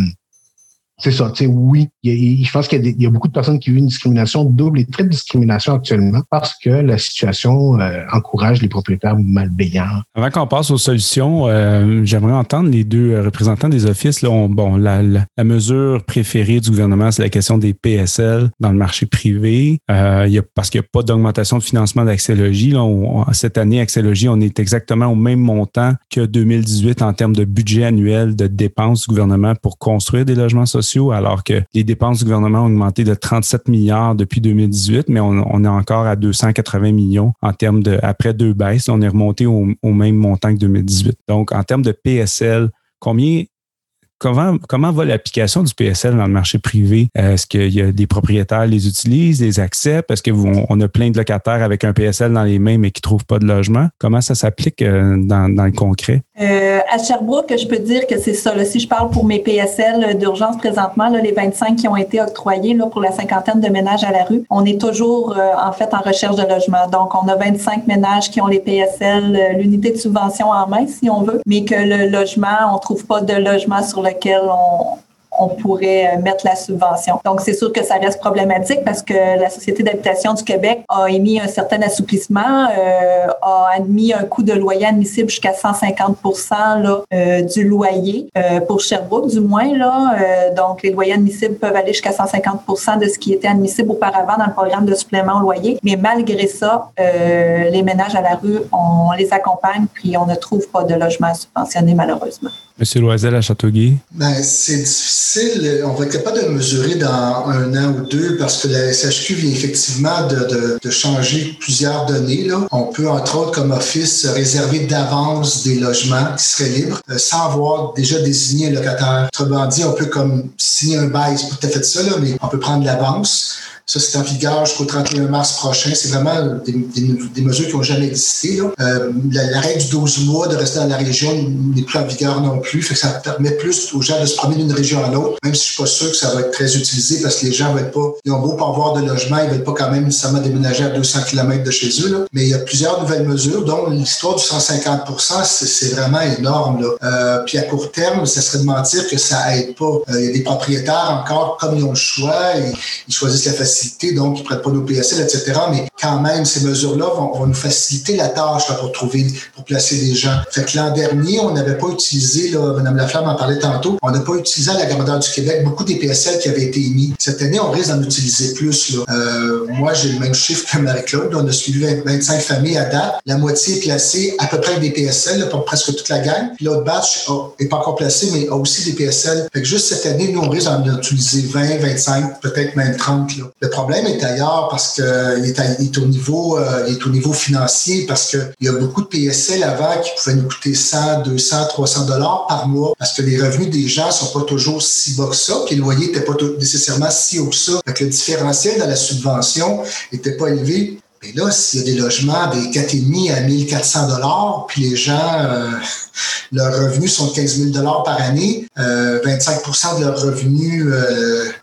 c'est ça, tu sais, oui, il y a, je pense qu'il y a, des, il y a beaucoup de personnes qui vivent une discrimination double et triple discrimination actuellement parce que la situation euh, encourage les propriétaires malveillants. Avant qu'on passe aux solutions, euh, j'aimerais entendre les deux représentants des offices. Là, on, bon, la, la, la mesure préférée du gouvernement, c'est la question des P S L dans le marché privé. Euh, il y a, parce qu'il n'y a pas d'augmentation de financement d'Axélogie. Là, on, cette année, Axélogie, on est exactement au même montant que deux mille dix-huit en termes de budget annuel de dépenses du gouvernement pour construire des logements sociaux, alors que les dépenses du gouvernement ont augmenté de trente-sept milliards depuis deux mille dix-huit, mais on, on est encore à deux cent quatre-vingts millions en termes de, après deux baisses, on est remonté au, au même montant que deux mille dix-huit. Donc, en termes de P S L, combien, comment, comment va l'application du P S L dans le marché privé? Est-ce qu'il y a des propriétaires les utilisent, les acceptent? Est-ce qu'on a plein de locataires avec un P S L dans les mains, mais qui ne trouvent pas de logement? Comment ça s'applique dans, dans le concret? Euh, à Sherbrooke, je peux dire que c'est ça. Là, si je parle pour mes P S L d'urgence présentement, là, les vingt-cinq qui ont été octroyés là, pour la cinquantaine de ménages à la rue, on est toujours euh, en fait en recherche de logement. Donc, on a vingt-cinq ménages qui ont les P S L, euh, l'unité de subvention en main, si on veut, mais que le logement, on trouve pas de logement sur lequel on on pourrait mettre la subvention. Donc, c'est sûr que ça reste problématique parce que la Société d'habitation du Québec a émis un certain assouplissement, euh, a admis un coût de loyer admissible jusqu'à cent cinquante pour cent là, euh, du loyer, euh, pour Sherbrooke du moins. Là, euh, donc, les loyers admissibles peuvent aller jusqu'à cent cinquante pour cent de ce qui était admissible auparavant dans le programme de supplément au loyer. Mais malgré ça, euh, les ménages à la rue, on les accompagne puis on ne trouve pas de logement subventionné malheureusement. Monsieur Loisel à Châteauguay. Ben, c'est difficile. On va être capable de le mesurer dans un an ou deux parce que la S H Q vient effectivement de, de, de changer plusieurs données. Là. On peut, entre autres, comme office, réserver d'avance des logements qui seraient libres euh, sans avoir déjà désigné un locataire. Autrement dit, on peut comme signer un bail, c'est pas tout à fait ça, là, mais on peut prendre l'avance. Ça, c'est en vigueur jusqu'au trente et un mars prochain. C'est vraiment des, des, des mesures qui n'ont jamais existé. Là. Euh, la, la règle du douze mois de rester dans la région n'est plus en vigueur non plus. Fait que ça permet plus aux gens de se promener d'une région à l'autre, même si je suis pas sûr que ça va être très utilisé parce que les gens veulent pas, ils ont beau pas avoir de logement, ils veulent pas quand même nécessairement déménager à deux cents kilomètres de chez eux. Là. Mais il y a plusieurs nouvelles mesures, dont l'histoire du cent cinquante pour cent, c'est, c'est vraiment énorme. Là. Euh, puis à court terme, ça serait de mentir que ça aide pas. Euh, il y a des propriétaires encore, comme ils ont le choix, et, ils choisissent la facilité. Donc ils ne prêtent pas nos P S L, et cetera. Mais quand même, ces mesures-là vont, vont nous faciliter la tâche là, pour trouver, pour placer des gens. Fait que l'an dernier, on n'avait pas utilisé, là, Mme Laflamme en parlait tantôt, on n'a pas utilisé à la grandeur du Québec beaucoup des P S L qui avaient été émis. Cette année, on risque d'en utiliser plus. Là. Euh, moi, j'ai le même chiffre que Marie-Claude. On a suivi vingt-cinq familles à date. La moitié est placée à peu près avec des P S L, là, pour presque toute la gang. Puis l'autre batch n'est pas encore placé, mais a aussi des P S L. Fait que juste cette année, nous, on risque d'en utiliser vingt, vingt-cinq, peut-être même trente. Là. Le problème est ailleurs parce qu'il est, est, au niveau, euh, est au niveau financier parce qu'il y a beaucoup de P S L avant qui pouvaient nous coûter cent, deux cents, trois cents dollars par mois parce que les revenus des gens sont pas toujours si bas que ça, puis le loyer n'était pas tout, nécessairement si haut que ça. Fait que le différentiel dans la subvention n'était pas élevé. Mais là, s'il y a des logements des quatre virgule cinq à mille quatre cents dollars, puis les gens, euh, leurs revenus sont de quinze mille dollars par année, euh, vingt-cinq pour cent de leurs revenus euh,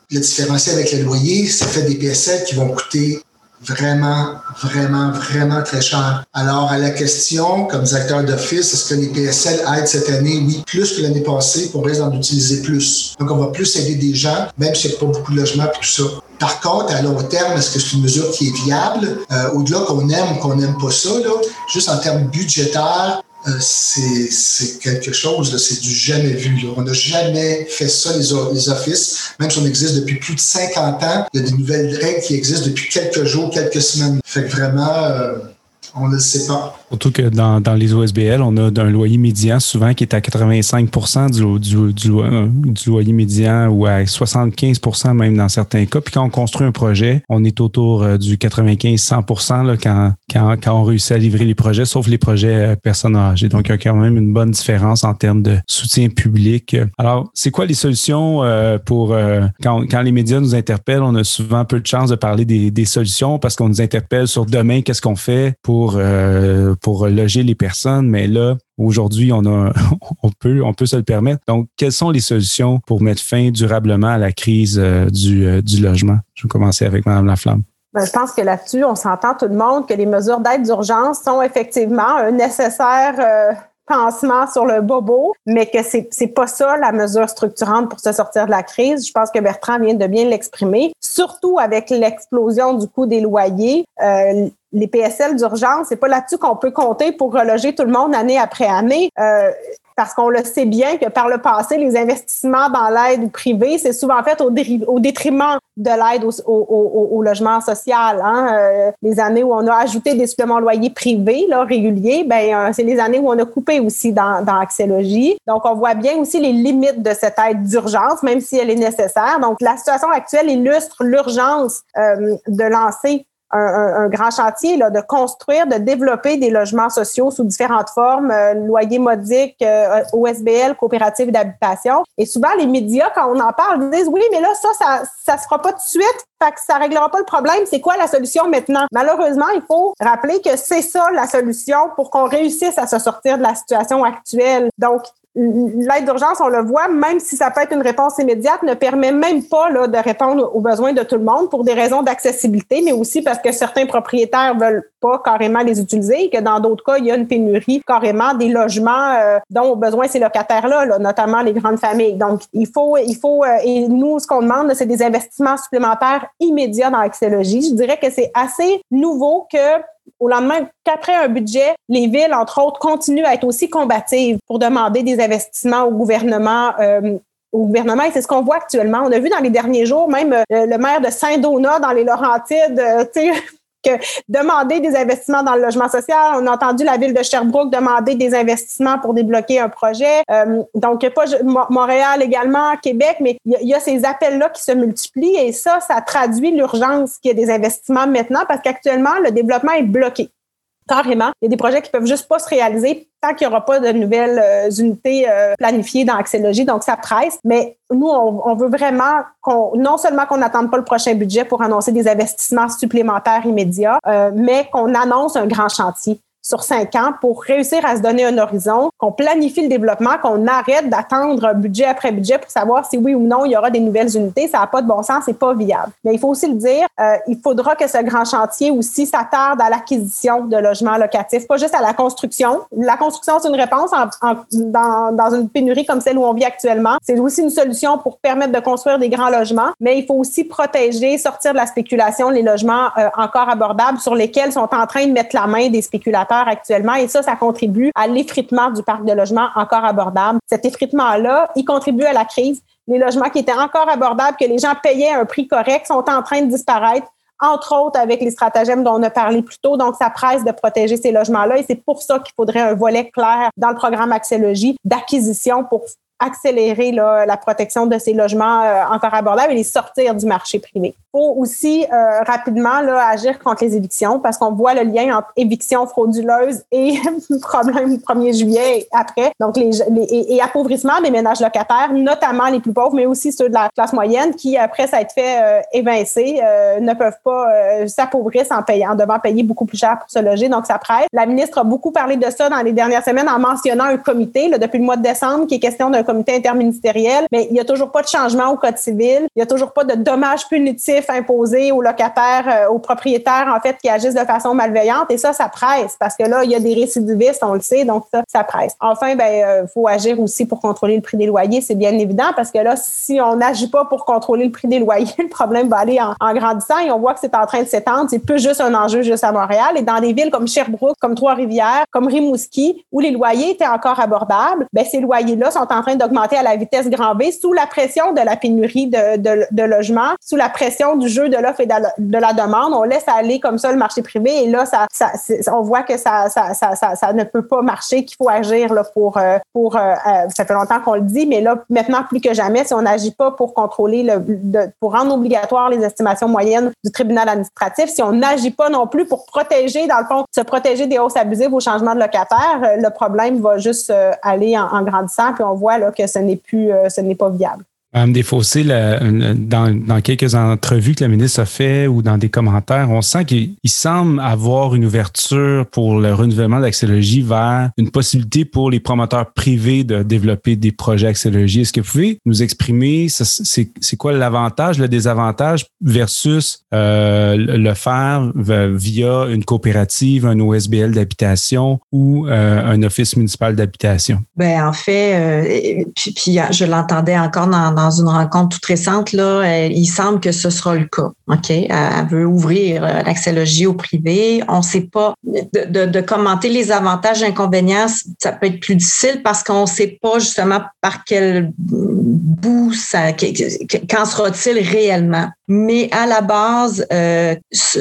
le différencier avec les loyers, ça fait des P S L qui vont coûter vraiment, vraiment, vraiment très cher. Alors, à la question, comme directeur d'office, est-ce que les P S L aident cette année? Oui, plus que l'année passée, qu'on risque d'en utiliser plus. Donc, on va plus aider des gens, même s'il n'y a pas beaucoup de logements et tout ça. Par contre, à long terme, est-ce que c'est une mesure qui est viable? Euh, au-delà qu'on aime ou qu'on n'aime pas ça, là, juste en termes budgétaires, euh, c'est, c'est quelque chose, là, c'est du jamais vu. Là. On n'a jamais fait ça, les, les offices, même si on existe depuis plus de cinquante ans. Il y a des nouvelles règles qui existent depuis quelques jours, quelques semaines. Fait que vraiment, euh, on ne le sait pas. Surtout que dans, dans les O S B L, on a un loyer médian souvent qui est à quatre-vingt-cinq pour cent du, du, du, du loyer médian ou à soixante-quinze pour cent même dans certains cas. Puis quand on construit un projet, on est autour du quatre-vingt-quinze à cent pour cent là, quand, quand, quand on réussit à livrer les projets, sauf les projets personnes âgées. Donc, il y a quand même une bonne différence en termes de soutien public. Alors, c'est quoi les solutions euh, pour... Euh, quand, quand les médias nous interpellent, on a souvent peu de chance de parler des, des solutions parce qu'on nous interpelle sur demain, qu'est-ce qu'on fait pour... Euh, pour loger les personnes, mais là, aujourd'hui, on a, on peut, on peut se le permettre. Donc, quelles sont les solutions pour mettre fin durablement à la crise euh, du, euh, du logement? Je vais commencer avec Mme Laflamme. Ben, je pense que là-dessus, on s'entend tout le monde que les mesures d'aide d'urgence sont effectivement un nécessaire euh, pansement sur le bobo, mais que c'est, c'est pas ça la mesure structurante pour se sortir de la crise. Je pense que Bertrand vient de bien l'exprimer. Surtout avec l'explosion du coût des loyers, euh, les P S L d'urgence, c'est pas là-dessus qu'on peut compter pour reloger tout le monde année après année. Euh, parce qu'on le sait bien que par le passé, les investissements dans l'aide privée, c'est souvent fait au, dé- au détriment de l'aide au, au, au, au logement social. Hein. Euh, les années où on a ajouté des suppléments loyers privés là, réguliers, ben euh, c'est les années où on a coupé aussi dans, dans Accès Logis. Donc, on voit bien aussi les limites de cette aide d'urgence, même si elle est nécessaire. Donc, la situation actuelle illustre l'urgence euh, de lancer Un, un, un grand chantier là, de construire, de développer des logements sociaux sous différentes formes, euh, loyer modique, euh, O S B L, coopérative d'habitation. Et souvent, les médias, quand on en parle, disent « Oui, mais là, ça, ça ça se fera pas tout de suite, fait que ça réglera pas le problème. C'est quoi la solution maintenant? » Malheureusement, il faut rappeler que c'est ça la solution pour qu'on réussisse à se sortir de la situation actuelle. Donc, l'aide d'urgence, on le voit, même si ça peut être une réponse immédiate, ne permet même pas là, de répondre aux besoins de tout le monde pour des raisons d'accessibilité, mais aussi parce que certains propriétaires veulent pas carrément les utiliser et que dans d'autres cas, il y a une pénurie carrément des logements euh, dont ont besoin ces locataires-là, là, notamment les grandes familles. Donc, il faut, il faut euh, et nous, ce qu'on demande, c'est des investissements supplémentaires immédiats dans Accès Logis. Je dirais que c'est assez nouveau que au lendemain, qu'après un budget, les villes, entre autres, continuent à être aussi combatives pour demander des investissements au gouvernement, euh, au gouvernement. Et c'est ce qu'on voit actuellement. On a vu dans les derniers jours, même euh, le maire de Saint-Donat dans les Laurentides, euh, tu sais, que demander des investissements dans le logement social. On a entendu la ville de Sherbrooke demander des investissements pour débloquer un projet. Euh, donc, pas Montréal également, Québec, mais il y, y a ces appels-là qui se multiplient et ça, ça traduit l'urgence qu'il y ait des investissements maintenant parce qu'actuellement, le développement est bloqué. Carrément. Il y a des projets qui peuvent juste pas se réaliser tant qu'il n'y aura pas de nouvelles euh, unités euh, planifiées dans Accès Logis. Donc, ça presse. Mais nous, on, on veut vraiment qu'on, non seulement qu'on n'attende pas le prochain budget pour annoncer des investissements supplémentaires immédiats, euh, mais qu'on annonce un grand chantier sur cinq ans pour réussir à se donner un horizon, qu'on planifie le développement, qu'on arrête d'attendre budget après budget pour savoir si oui ou non il y aura des nouvelles unités. Ça n'a pas de bon sens, c'est pas viable. Mais il faut aussi le dire, euh, il faudra que ce grand chantier aussi s'attarde à l'acquisition de logements locatifs, pas juste à la construction. La construction, c'est une réponse en, en, dans, dans une pénurie comme celle où on vit actuellement. C'est aussi une solution pour permettre de construire des grands logements, mais il faut aussi protéger, sortir de la spéculation les logements euh, encore abordables sur lesquels sont en train de mettre la main des spéculateurs actuellement et ça, ça contribue à l'effritement du parc de logements encore abordable. Cet effritement-là, il contribue à la crise. Les logements qui étaient encore abordables, que les gens payaient un prix correct, sont en train de disparaître, entre autres avec les stratagèmes dont on a parlé plus tôt. Donc, ça presse de protéger ces logements-là et c'est pour ça qu'il faudrait un volet clair dans le programme Accès Logis d'acquisition pour accélérer là, la protection de ces logements euh, encore abordables et les sortir du marché privé. Il faut aussi euh, rapidement là, agir contre les évictions parce qu'on voit le lien entre éviction frauduleuse et problème du premier juillet après. Donc, les, les et, et appauvrissement des ménages locataires, notamment les plus pauvres, mais aussi ceux de la classe moyenne qui, après ça a été fait euh, évincer, euh, ne peuvent pas euh, s'appauvrir en, payant, en devant payer beaucoup plus cher pour se loger. Donc, ça presse. La ministre a beaucoup parlé de ça dans les dernières semaines en mentionnant un comité là, depuis le mois de décembre qui est question d'un comité interministériel, mais il n'y a toujours pas de changement au Code civil. Il n'y a toujours pas de dommages punitifs imposés aux locataires, euh, aux propriétaires, en fait, qui agissent de façon malveillante. Et ça, ça presse parce que là, il y a des récidivistes, on le sait, donc ça, ça presse. Enfin, ben, euh, faut agir aussi pour contrôler le prix des loyers, c'est bien évident parce que là, si on n'agit pas pour contrôler le prix des loyers, le problème va aller en, en grandissant et on voit que c'est en train de s'étendre. C'est plus juste un enjeu juste à Montréal et dans des villes comme Sherbrooke, comme Trois-Rivières, comme Rimouski, où les loyers étaient encore abordables, ben, ces loyers-là sont en train d'augmenter à la vitesse grand V sous la pression de la pénurie de, de, de logements, sous la pression du jeu de l'offre et de la, de la demande. On laisse aller comme ça le marché privé et là, ça, ça, on voit que ça, ça, ça, ça, ça ne peut pas marcher, qu'il faut agir là, pour, pour euh, ça fait longtemps qu'on le dit, mais là, maintenant plus que jamais, si on n'agit pas pour contrôler, le, de, pour rendre obligatoire les estimations moyennes du tribunal administratif, si on n'agit pas non plus pour protéger, dans le fond, se protéger des hausses abusives au changement de locataire, le problème va juste aller en, en grandissant, puis on voit là, que ce n'est plus, ce n'est pas viable. Madame Desfossés, la, dans, dans quelques entrevues que la ministre a fait ou dans des commentaires, on sent qu'il semble avoir une ouverture pour le renouvellement d'Axiologie vers une possibilité pour les promoteurs privés de développer des projets Axiologie. Est-ce que vous pouvez nous exprimer c'est, c'est quoi l'avantage, le désavantage versus euh, le faire via une coopérative, un O S B L d'habitation ou euh, un office municipal d'habitation? Ben en fait, euh, puis, puis je l'entendais encore dans, dans une rencontre toute récente, là, euh, il semble que ce sera le cas. OK? Elle, elle veut ouvrir euh, l'axiologie au privé. On ne sait pas de, de, de commenter les avantages et inconvénients. Ça peut être plus difficile parce qu'on ne sait pas justement par quel bout ça, qu'en sera-t-il réellement. Mais à la base, euh,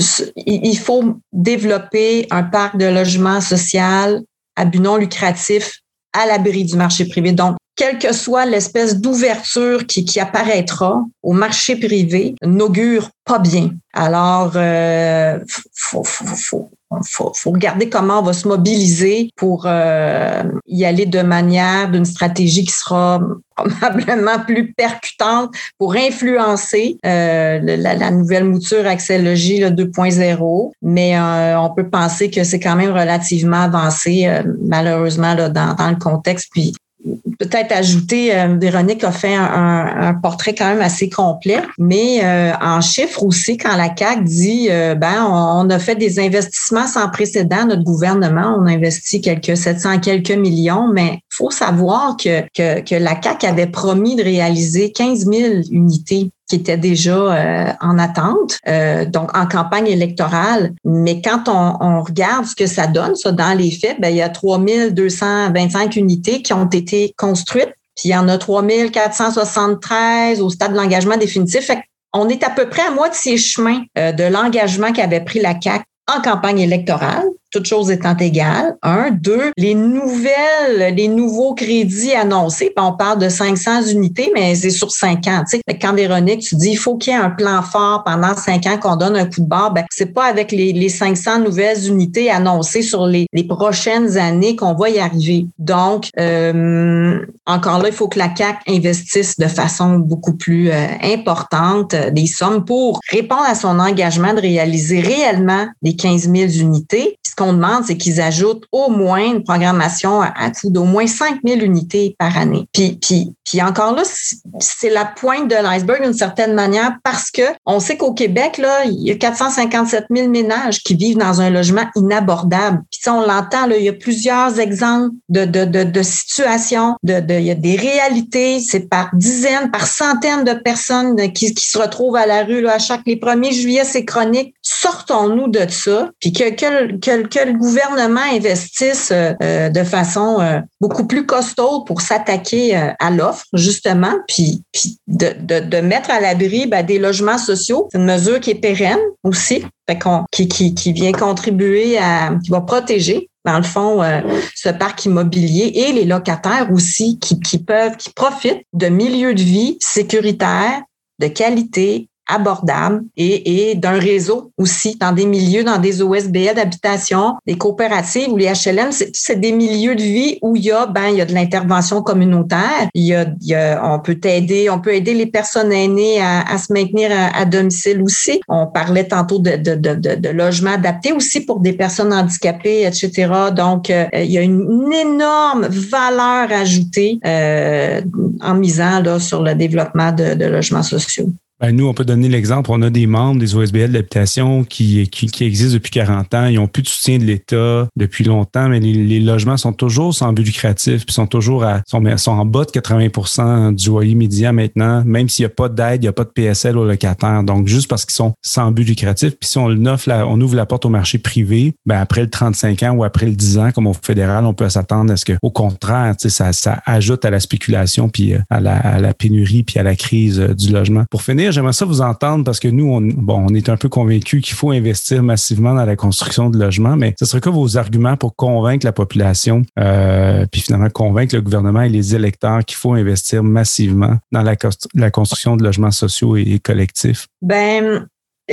il faut développer un parc de logement social à but non lucratif à l'abri du marché privé. Donc, quelle que soit l'espèce d'ouverture qui, qui apparaîtra au marché privé, n'augure pas bien. Alors, euh, faut, faut, faut, faut, faut regarder comment on va se mobiliser pour euh, y aller de manière, d'une stratégie qui sera probablement plus percutante pour influencer euh, la, la nouvelle mouture Axiologie là, deux point zéro. Mais euh, on peut penser que c'est quand même relativement avancé, euh, malheureusement, là, dans, dans le contexte. Puis, peut-être ajouter, euh, Véronique a fait un, un, un portrait quand même assez complet, mais euh, en chiffres aussi, quand la C A Q dit, euh, ben, on, on a fait des investissements sans précédent, notre gouvernement, on a investi quelques sept cents quelques millions, mais il faut savoir que, que, que la C A Q avait promis de réaliser quinze mille unités qui étaient déjà euh, en attente, euh, donc en campagne électorale. Mais quand on, on regarde ce que ça donne, ça dans les faits, ben il y a trois mille deux cent vingt-cinq unités qui ont été construites, puis il y en a trois mille quatre cent soixante-treize au stade de l'engagement définitif. Fait qu'on est à peu près à moitié chemin euh, de l'engagement qu'avait pris la C A Q en campagne électorale, toutes choses étant égales. Un. Deux, les nouvelles, les nouveaux crédits annoncés, on parle de cinq cents unités, mais c'est sur cinq ans. Tu sais, quand Véronique, tu dis il faut qu'il y ait un plan fort pendant cinq ans qu'on donne un coup de barre, ben, c'est pas avec les, les cinq cents nouvelles unités annoncées sur les, les prochaines années qu'on va y arriver. Donc, euh, encore là, il faut que la C A Q investisse de façon beaucoup plus euh, importante euh, des sommes pour répondre à son engagement de réaliser réellement les quinze mille unités. Ce qu'on demande, c'est qu'ils ajoutent au moins une programmation à, à coût d'au moins cinq mille unités par année. Puis, puis, puis encore là, c'est la pointe de l'iceberg d'une certaine manière parce que on sait qu'au Québec, là, il y a quatre cent cinquante-sept mille ménages qui vivent dans un logement inabordable. Puis ça, on l'entend, là, il y a plusieurs exemples de, de, de, de situations, de, de, il y a des réalités, c'est par dizaines, par centaines de personnes qui, qui se retrouvent à la rue là, à chaque les premiers juillet, c'est chronique. Sortons-nous de ça, puis que, que, que, que le gouvernement investisse euh, de façon euh, beaucoup plus costaud pour s'attaquer euh, à l'offre, justement, puis, puis de, de, de mettre à l'abri ben, des logements sociaux. C'est une mesure qui est pérenne aussi, fait qu'on, qui, qui, qui vient contribuer à, qui va protéger dans le fond, euh, ce parc immobilier et les locataires aussi qui, qui peuvent, qui profitent de milieux de vie sécuritaires, de qualité, abordable et, et d'un réseau aussi, dans des milieux, dans des O S B L d'habitation, des coopératives ou les H L M, c'est, c'est des milieux de vie où il y a, ben, il y a de l'intervention communautaire, il y a, il y a on peut aider, on peut aider les personnes aînées à, à se maintenir à, à domicile aussi. On parlait tantôt de, de, de, de, de logements adaptés aussi pour des personnes handicapées, et cetera. Donc, euh, il y a une, une énorme valeur ajoutée euh, en misant là, sur le développement de, de logements sociaux. Ben nous, on peut donner l'exemple. On a des membres des O S B L d'habitation qui, qui, qui existent depuis quarante ans. Ils n'ont plus de soutien de l'État depuis longtemps, mais les, les logements sont toujours sans but lucratif, puis sont toujours à, sont, sont en bas de quatre-vingts pour cent du loyer médian maintenant, même s'il n'y a pas d'aide, il n'y a pas de P S L aux locataires. Donc, juste parce qu'ils sont sans but lucratif, puis si on, offre la, on ouvre la porte au marché privé, ben après le trente-cinq ans ou après le dix ans, comme au fédéral, on peut s'attendre à ce que, au contraire, ça, ça ajoute à la spéculation, puis à la, à la pénurie, puis à la crise du logement. Pour finir, j'aimerais ça vous entendre parce que nous, on, bon, on est un peu convaincus qu'il faut investir massivement dans la construction de logements, mais ce serait quoi vos arguments pour convaincre la population, euh, puis finalement convaincre le gouvernement et les électeurs qu'il faut investir massivement dans la, la construction de logements sociaux et, et collectifs? Ben,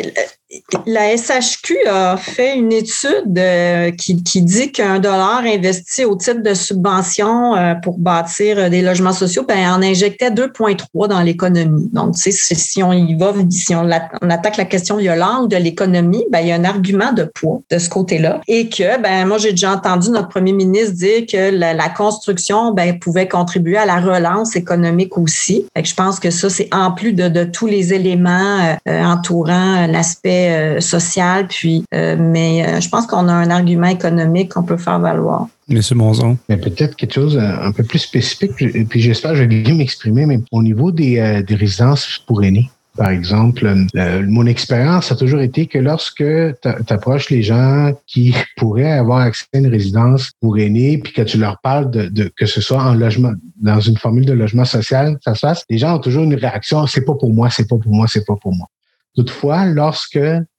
la S H Q a fait une étude euh, qui, qui dit qu'un dollar investi au titre de subvention euh, pour bâtir des logements sociaux, ben, en injectait deux virgule trois dans l'économie. Donc, tu sais, si on y va, si on, la, on attaque la question violente de l'économie, ben, il y a un argument de poids de ce côté-là. Et que, ben, moi, j'ai déjà entendu notre premier ministre dire que la, la construction, ben, pouvait contribuer à la relance économique aussi. Fait que je pense que ça, c'est en plus de, de tous les éléments euh, entourant l'aspect euh, social, puis, euh, mais euh, je pense qu'on a un argument économique qu'on peut faire valoir. Monsieur Monzon. Mais peut-être quelque chose un peu plus spécifique, puis, puis j'espère que je vais bien m'exprimer, mais au niveau des, euh, des résidences pour aînés. Par exemple, euh, mon expérience a toujours été que lorsque tu approches les gens qui pourraient avoir accès à une résidence pour aînés, puis que tu leur parles de, de que ce soit en logement, dans une formule de logement social, ça se fasse, les gens ont toujours une réaction, c'est pas pour moi, c'est pas pour moi, c'est pas pour moi. Toutefois, lorsque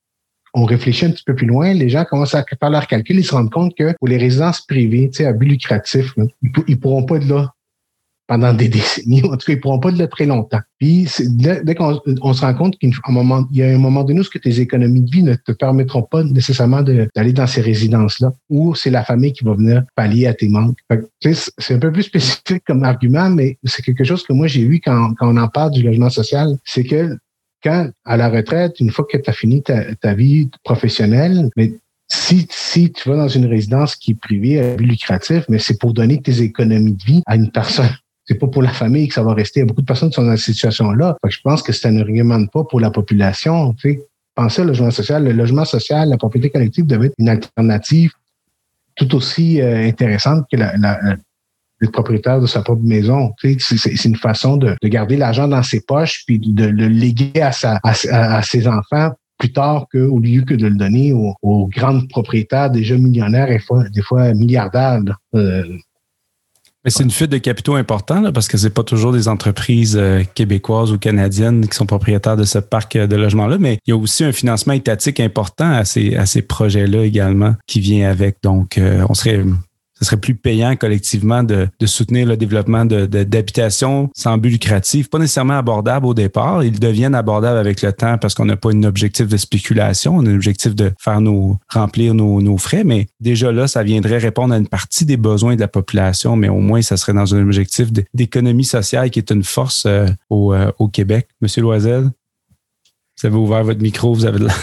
on réfléchit un petit peu plus loin, les gens commencent à faire leurs calculs, ils se rendent compte que pour les résidences privées, tu sais, à but lucratif, là, ils, ils pourront pas être là pendant des décennies. En tout cas, ils pourront pas être là très longtemps. Puis, dès, dès qu'on on se rend compte qu'il moment, il y a un moment donné où que tes économies de vie ne te permettront pas nécessairement de, d'aller dans ces résidences-là, où c'est la famille qui va venir pallier à tes manques. Fait que, tu sais, c'est un peu plus spécifique comme argument, mais c'est quelque chose que moi, j'ai vu quand, quand on en parle du logement social, c'est que quand, à la retraite, une fois que tu as fini ta, ta vie professionnelle, mais si, si tu vas dans une résidence qui est privée à but lucratif, mais c'est pour donner tes économies de vie à une personne. C'est pas pour la famille que ça va rester. Il y a beaucoup de personnes qui sont dans cette situation-là. Fait que je pense que c'est un argument de pas pour la population. Tu sais, pensez au logement social. Le logement social, la propriété collective devait être une alternative tout aussi euh, intéressante que la, la, la le propriétaire de sa propre maison. Tu sais, c'est, c'est une façon de, de garder l'argent dans ses poches puis de le léguer à, sa, à, à ses enfants plus tard qu'au lieu que de le donner aux, aux grandes propriétaires déjà millionnaires et fois, des fois milliardaires. Euh, Mais c'est une fuite de capitaux importante là, parce que c'est pas toujours des entreprises euh, québécoises ou canadiennes qui sont propriétaires de ce parc de logements-là, mais il y a aussi un financement étatique important à ces, à ces projets-là également qui vient avec. Donc, euh, on serait... ce serait plus payant collectivement de, de soutenir le développement de, de, d'habitations sans but lucratif, pas nécessairement abordables au départ. Ils deviennent abordables avec le temps parce qu'on n'a pas un objectif de spéculation, on a un objectif de faire nos, remplir nos, nos frais, mais déjà là, ça viendrait répondre à une partie des besoins de la population, mais au moins, ça serait dans un objectif de, d'économie sociale qui est une force euh, au, euh, au Québec. Monsieur Loisel, vous avez ouvert votre micro, vous avez de la...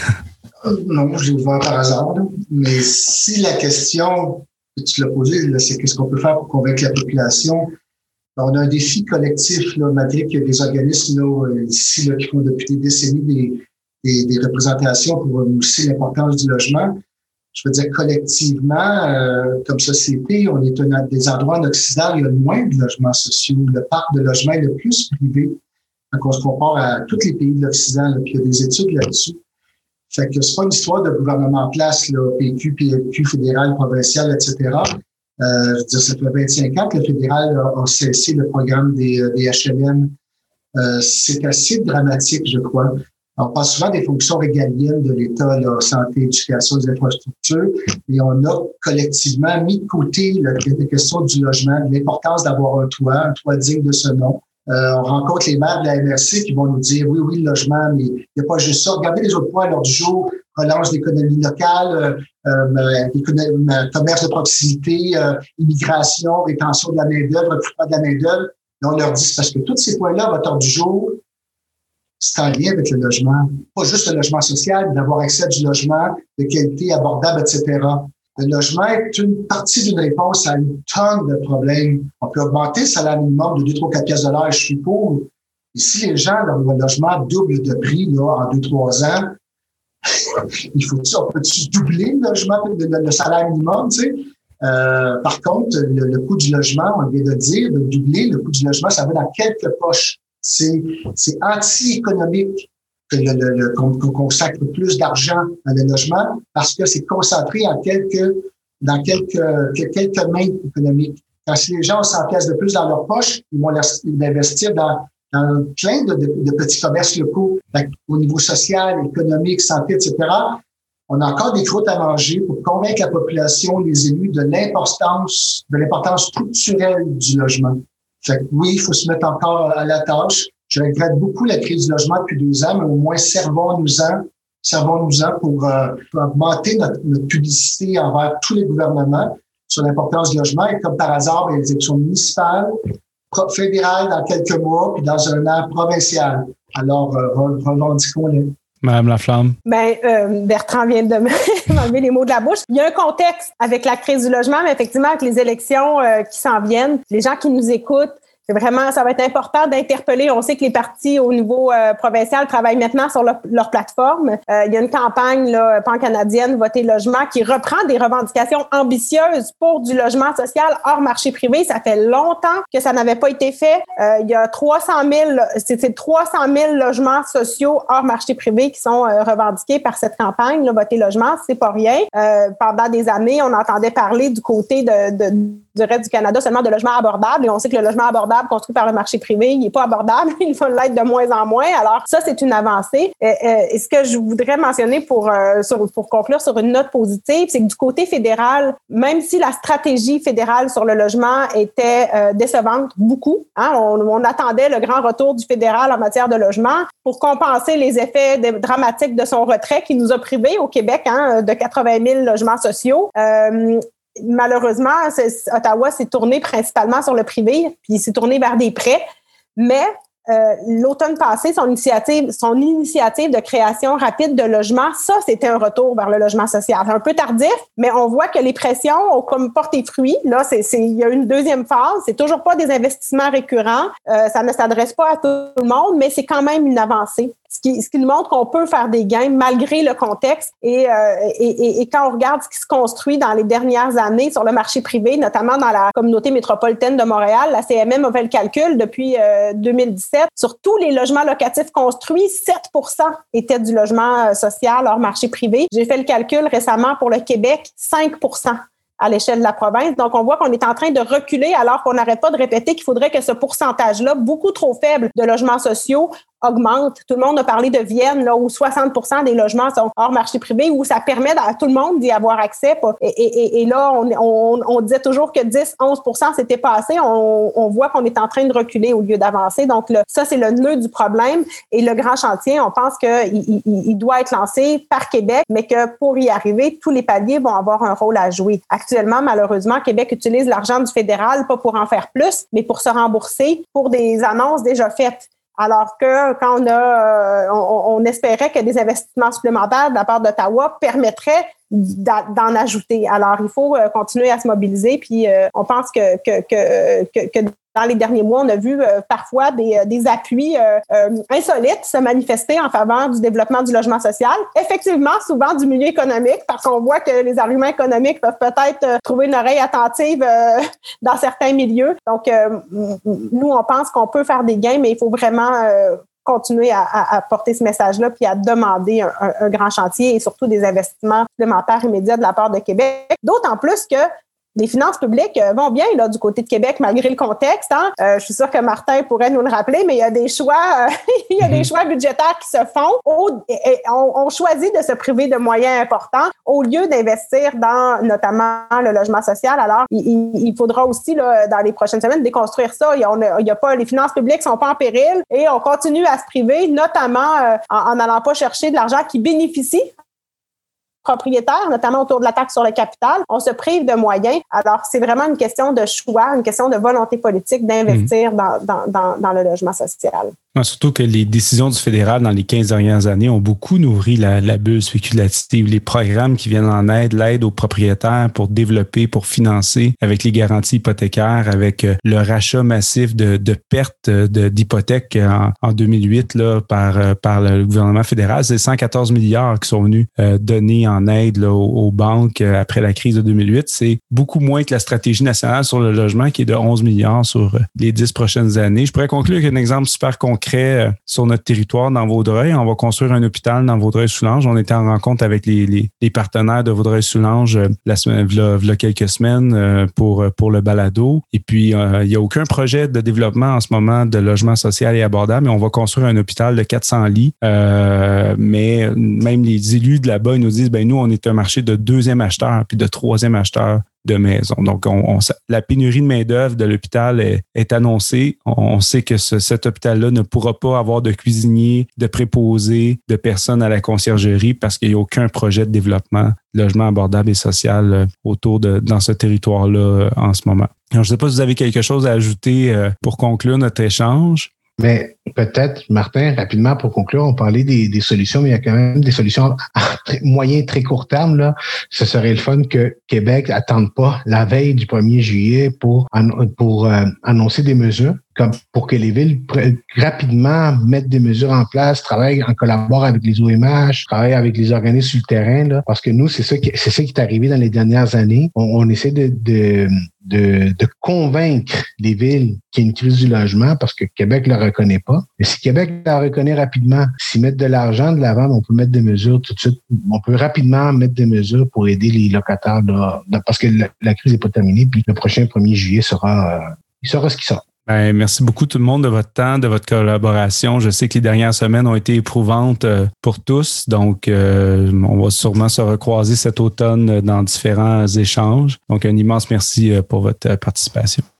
Non, je l'ai ouvert par hasard, mais si la question... tu l'as posé, là, c'est qu'est-ce qu'on peut faire pour convaincre la population. Alors, on a un défi collectif, là, malgré qu'il y a des organismes là, ici là, qui font depuis des décennies des, des, des représentations pour mousser l'importance du logement. Je veux dire, collectivement, euh, comme société, on est un des endroits en Occident où il y a le moins de logements sociaux. Le parc de logements est le plus privé quand on se compare à tous les pays de l'Occident. Là, puis il y a des études là-dessus. Fait que c'est pas une histoire de gouvernement en place, là, P Q, P L Q, fédéral, provincial, et cetera. Euh, je veux dire, ça fait vingt-cinq ans que le fédéral a, a cessé le programme des, des H L M. Euh, c'est assez dramatique, je crois. On parle souvent des fonctions régaliennes de l'État, là, santé, éducation, des infrastructures, et on a collectivement mis de côté la, la question du logement, l'importance d'avoir un toit, un toit digne de ce nom. Euh, on rencontre les maires de la M R C qui vont nous dire oui, oui, le logement, mais il n'y a pas juste ça. Regardez les autres points à l'heure du jour, relance de l'économie locale, euh, euh, commerce de proximité, euh, immigration, rétention de la main-d'œuvre, recrutement de la main-d'œuvre. Et on leur dit c'est parce que tous ces points-là, à l'heure du jour, c'est en lien avec le logement. Pas juste le logement social, mais d'avoir accès à du logement de qualité, abordable, et cetera. Le logement est une partie d'une réponse à une tonne de problèmes. On peut augmenter le salaire minimum de deux, trois, quatre piastres de l'heure, je suis pour. Et si les gens, leur logement double de prix là, en deux, trois ans, il faut on peut-tu doubler le logement, le, le salaire minimum, tu sais? Euh, par contre, le, le coût du logement, on vient de dire, de doubler le coût du logement, ça va dans quelques poches. C'est, c'est anti-économique que le, le, le, qu'on, qu'on consacre plus d'argent à le logement parce que c'est concentré en quelques, dans quelques, quelques mains économiques. Quand si les gens ont cent piastres de plus dans leur poche, ils vont l'investir dans, dans plein de, de, de petits commerces locaux, au niveau social, économique, santé, et cetera. On a encore des croûtes à manger pour convaincre la population, les élus, de l'importance, de l'importance structurelle du logement. Fait que oui, il faut se mettre encore à la tâche. Je regrette beaucoup la crise du logement depuis deux ans, mais au moins servons-nous-en, servons-nous-en pour, euh, pour augmenter notre, notre publicité envers tous les gouvernements sur l'importance du logement. Et comme par hasard, il y a les élections municipales, fédérales dans quelques mois, puis dans un an provincial. Alors, euh, revendiquons-les. Madame Laflamme. Ben, euh, Bertrand vient de m'enlever les mots de la bouche. Il y a un contexte avec la crise du logement, mais effectivement, avec les élections euh, qui s'en viennent, les gens qui nous écoutent, c'est vraiment, ça va être important d'interpeller. On sait que les partis au niveau euh, provincial travaillent maintenant sur leur, leur plateforme. Euh, il y a une campagne là, pan-canadienne Voter logement qui reprend des revendications ambitieuses pour du logement social hors marché privé. Ça fait longtemps que ça n'avait pas été fait. Euh, il y a trois cent mille, c'est, c'est trois cent mille logements sociaux hors marché privé qui sont euh, revendiqués par cette campagne. Là, Voter logement, c'est pas rien. Euh, pendant des années, on entendait parler du côté de, de du reste du Canada seulement de logements abordables. Et on sait que le logement abordable construit par le marché privé, il n'est pas abordable. Il va l'être de moins en moins. Alors, ça, c'est une avancée. Euh, euh, et ce que je voudrais mentionner pour, euh, sur, pour conclure sur une note positive, c'est que du côté fédéral, même si la stratégie fédérale sur le logement était euh, décevante, beaucoup, hein, on, on attendait le grand retour du fédéral en matière de logement pour compenser les effets de, dramatiques de son retrait qui nous a privés au Québec hein, de quatre-vingt mille logements sociaux. Euh, Malheureusement, Ottawa s'est tourné principalement sur le privé, puis il s'est tourné vers des prêts. Mais euh, l'automne passé, son initiative, son initiative de création rapide de logements, ça, c'était un retour vers le logement social. Un peu tardif, mais on voit que les pressions ont comme porté fruit. Là, c'est, c'est, il y a une deuxième phase. C'est toujours pas des investissements récurrents. Euh, ça ne s'adresse pas à tout le monde, mais c'est quand même une avancée. Ce qui, ce qui nous montre qu'on peut faire des gains malgré le contexte. Et, euh, et, et, et quand on regarde ce qui se construit dans les dernières années sur le marché privé, notamment dans la communauté métropolitaine de Montréal, la C M M a fait le calcul depuis euh, deux mille dix-sept. Sur tous les logements locatifs construits, sept pour cent étaient du logement social hors marché privé. J'ai fait le calcul récemment pour le Québec, cinq pour cent à l'échelle de la province. Donc, on voit qu'on est en train de reculer alors qu'on n'arrête pas de répéter qu'il faudrait que ce pourcentage-là, beaucoup trop faible de logements sociaux, augmente. Tout le monde a parlé de Vienne, là, où soixante pour cent des logements sont hors marché privé, où ça permet à tout le monde d'y avoir accès. Et, et, et là, on, on, on disait toujours que dix à onze pour cent c'était pas assez. On, on voit qu'on est en train de reculer au lieu d'avancer. Donc, là, ça, c'est le nœud du problème. Et le grand chantier, on pense qu'il il, il doit être lancé par Québec, mais que pour y arriver, tous les paliers vont avoir un rôle à jouer. Actuellement, malheureusement, Québec utilise l'argent du fédéral, pas pour en faire plus, mais pour se rembourser pour des annonces déjà faites. Alors que quand on a, euh, on, on espérait que des investissements supplémentaires de la part d'Ottawa permettraient d'en ajouter. Alors, il faut continuer à se mobiliser. Puis, euh, on pense que, que, que, que, que dans les derniers mois, on a vu euh, parfois des, des appuis euh, euh, insolites se manifester en faveur du développement du logement social. Effectivement, souvent du milieu économique, parce qu'on voit que les arguments économiques peuvent peut-être euh, trouver une oreille attentive euh, dans certains milieux. Donc, euh, nous, on pense qu'on peut faire des gains, mais il faut vraiment euh, continuer à, à, à porter ce message-là puis à demander un, un, un grand chantier et surtout des investissements supplémentaires immédiats de la part de Québec. D'autant plus que les finances publiques vont bien là, du côté de Québec, malgré le contexte. Hein. Euh, je suis sûre que Martin pourrait nous le rappeler, mais il y a des choix, euh, il y a mm-hmm. des choix budgétaires qui se font. Au, et, et on, on choisit de se priver de moyens importants au lieu d'investir dans notamment le logement social. Alors, il, il faudra aussi, là, dans les prochaines semaines, déconstruire ça. Il y a, on a, il y a pas, les finances publiques sont pas en péril et on continue à se priver, notamment euh, en n'allant pas chercher de l'argent qui bénéficie propriétaires, notamment autour de la taxe sur le capital. On se prive de moyens. Alors, c'est vraiment une question de choix, une question de volonté politique d'investir mmh. dans, dans, dans, dans le logement social. Non, surtout que les décisions du fédéral dans les quinze dernières années ont beaucoup nourri la, la bulle spéculative. Les programmes qui viennent en aide, l'aide aux propriétaires pour développer, pour financer avec les garanties hypothécaires, avec le rachat massif de, de pertes de, d'hypothèques en, en deux mille huit là, par, par le gouvernement fédéral. C'est cent quatorze milliards qui sont venus euh, donner en aide là, aux, aux banques après la crise de deux mille huit. C'est beaucoup moins que la stratégie nationale sur le logement qui est de onze milliards sur les dix prochaines années. Je pourrais conclure avec un exemple super concret sur notre territoire dans Vaudreuil. On va construire un hôpital dans Vaudreuil-Soulanges. On était en rencontre avec les, les, les partenaires de Vaudreuil-Soulanges la semaine, v'là, v'là quelques semaines pour, pour le balado. Et puis, euh, il n'y a aucun projet de développement en ce moment de logement social et abordable, mais on va construire un hôpital de quatre cents lits. Euh, mais même les élus de là-bas, ils nous disent, ben nous, on est un marché de deuxième acheteur puis de troisième acheteur de maison. Donc, on, on, la pénurie de main-d'œuvre de l'hôpital est, est annoncée. On sait que ce, cet hôpital-là ne pourra pas avoir de cuisiniers, de préposés, de personnes à la conciergerie parce qu'il n'y a aucun projet de développement de logement abordable et social autour de dans ce territoire-là en ce moment. Alors, je ne sais pas si vous avez quelque chose à ajouter pour conclure notre échange. Mais peut-être, Martin, rapidement pour conclure, on parlait des, des solutions, mais il y a quand même des solutions à très, moyen très court terme. Là. Ce serait le fun que Québec n'attende pas la veille du premier juillet pour, pour euh, annoncer des mesures, comme pour que les villes rapidement mettent des mesures en place, travaillent en collaborant avec les O M H, travaillent avec les organismes sur le terrain. Là, parce que nous, c'est ça qui, c'est ça qui est arrivé dans les dernières années. On, on essaie de, de, de, de convaincre les villes qu'il y a une crise du logement parce que Québec ne la reconnaît pas. Mais si Québec la reconnaît rapidement, s'ils mettent de l'argent de l'avant, on peut mettre des mesures tout de suite. On peut rapidement mettre des mesures pour aider les locataires là, parce que la, la crise n'est pas terminée. Puis le prochain premier juillet sera, euh, il sera ce qu'il sera. Ben, merci beaucoup tout le monde de votre temps, de votre collaboration. Je sais que les dernières semaines ont été éprouvantes pour tous, donc euh, on va sûrement se recroiser cet automne dans différents échanges. Donc un immense merci pour votre participation.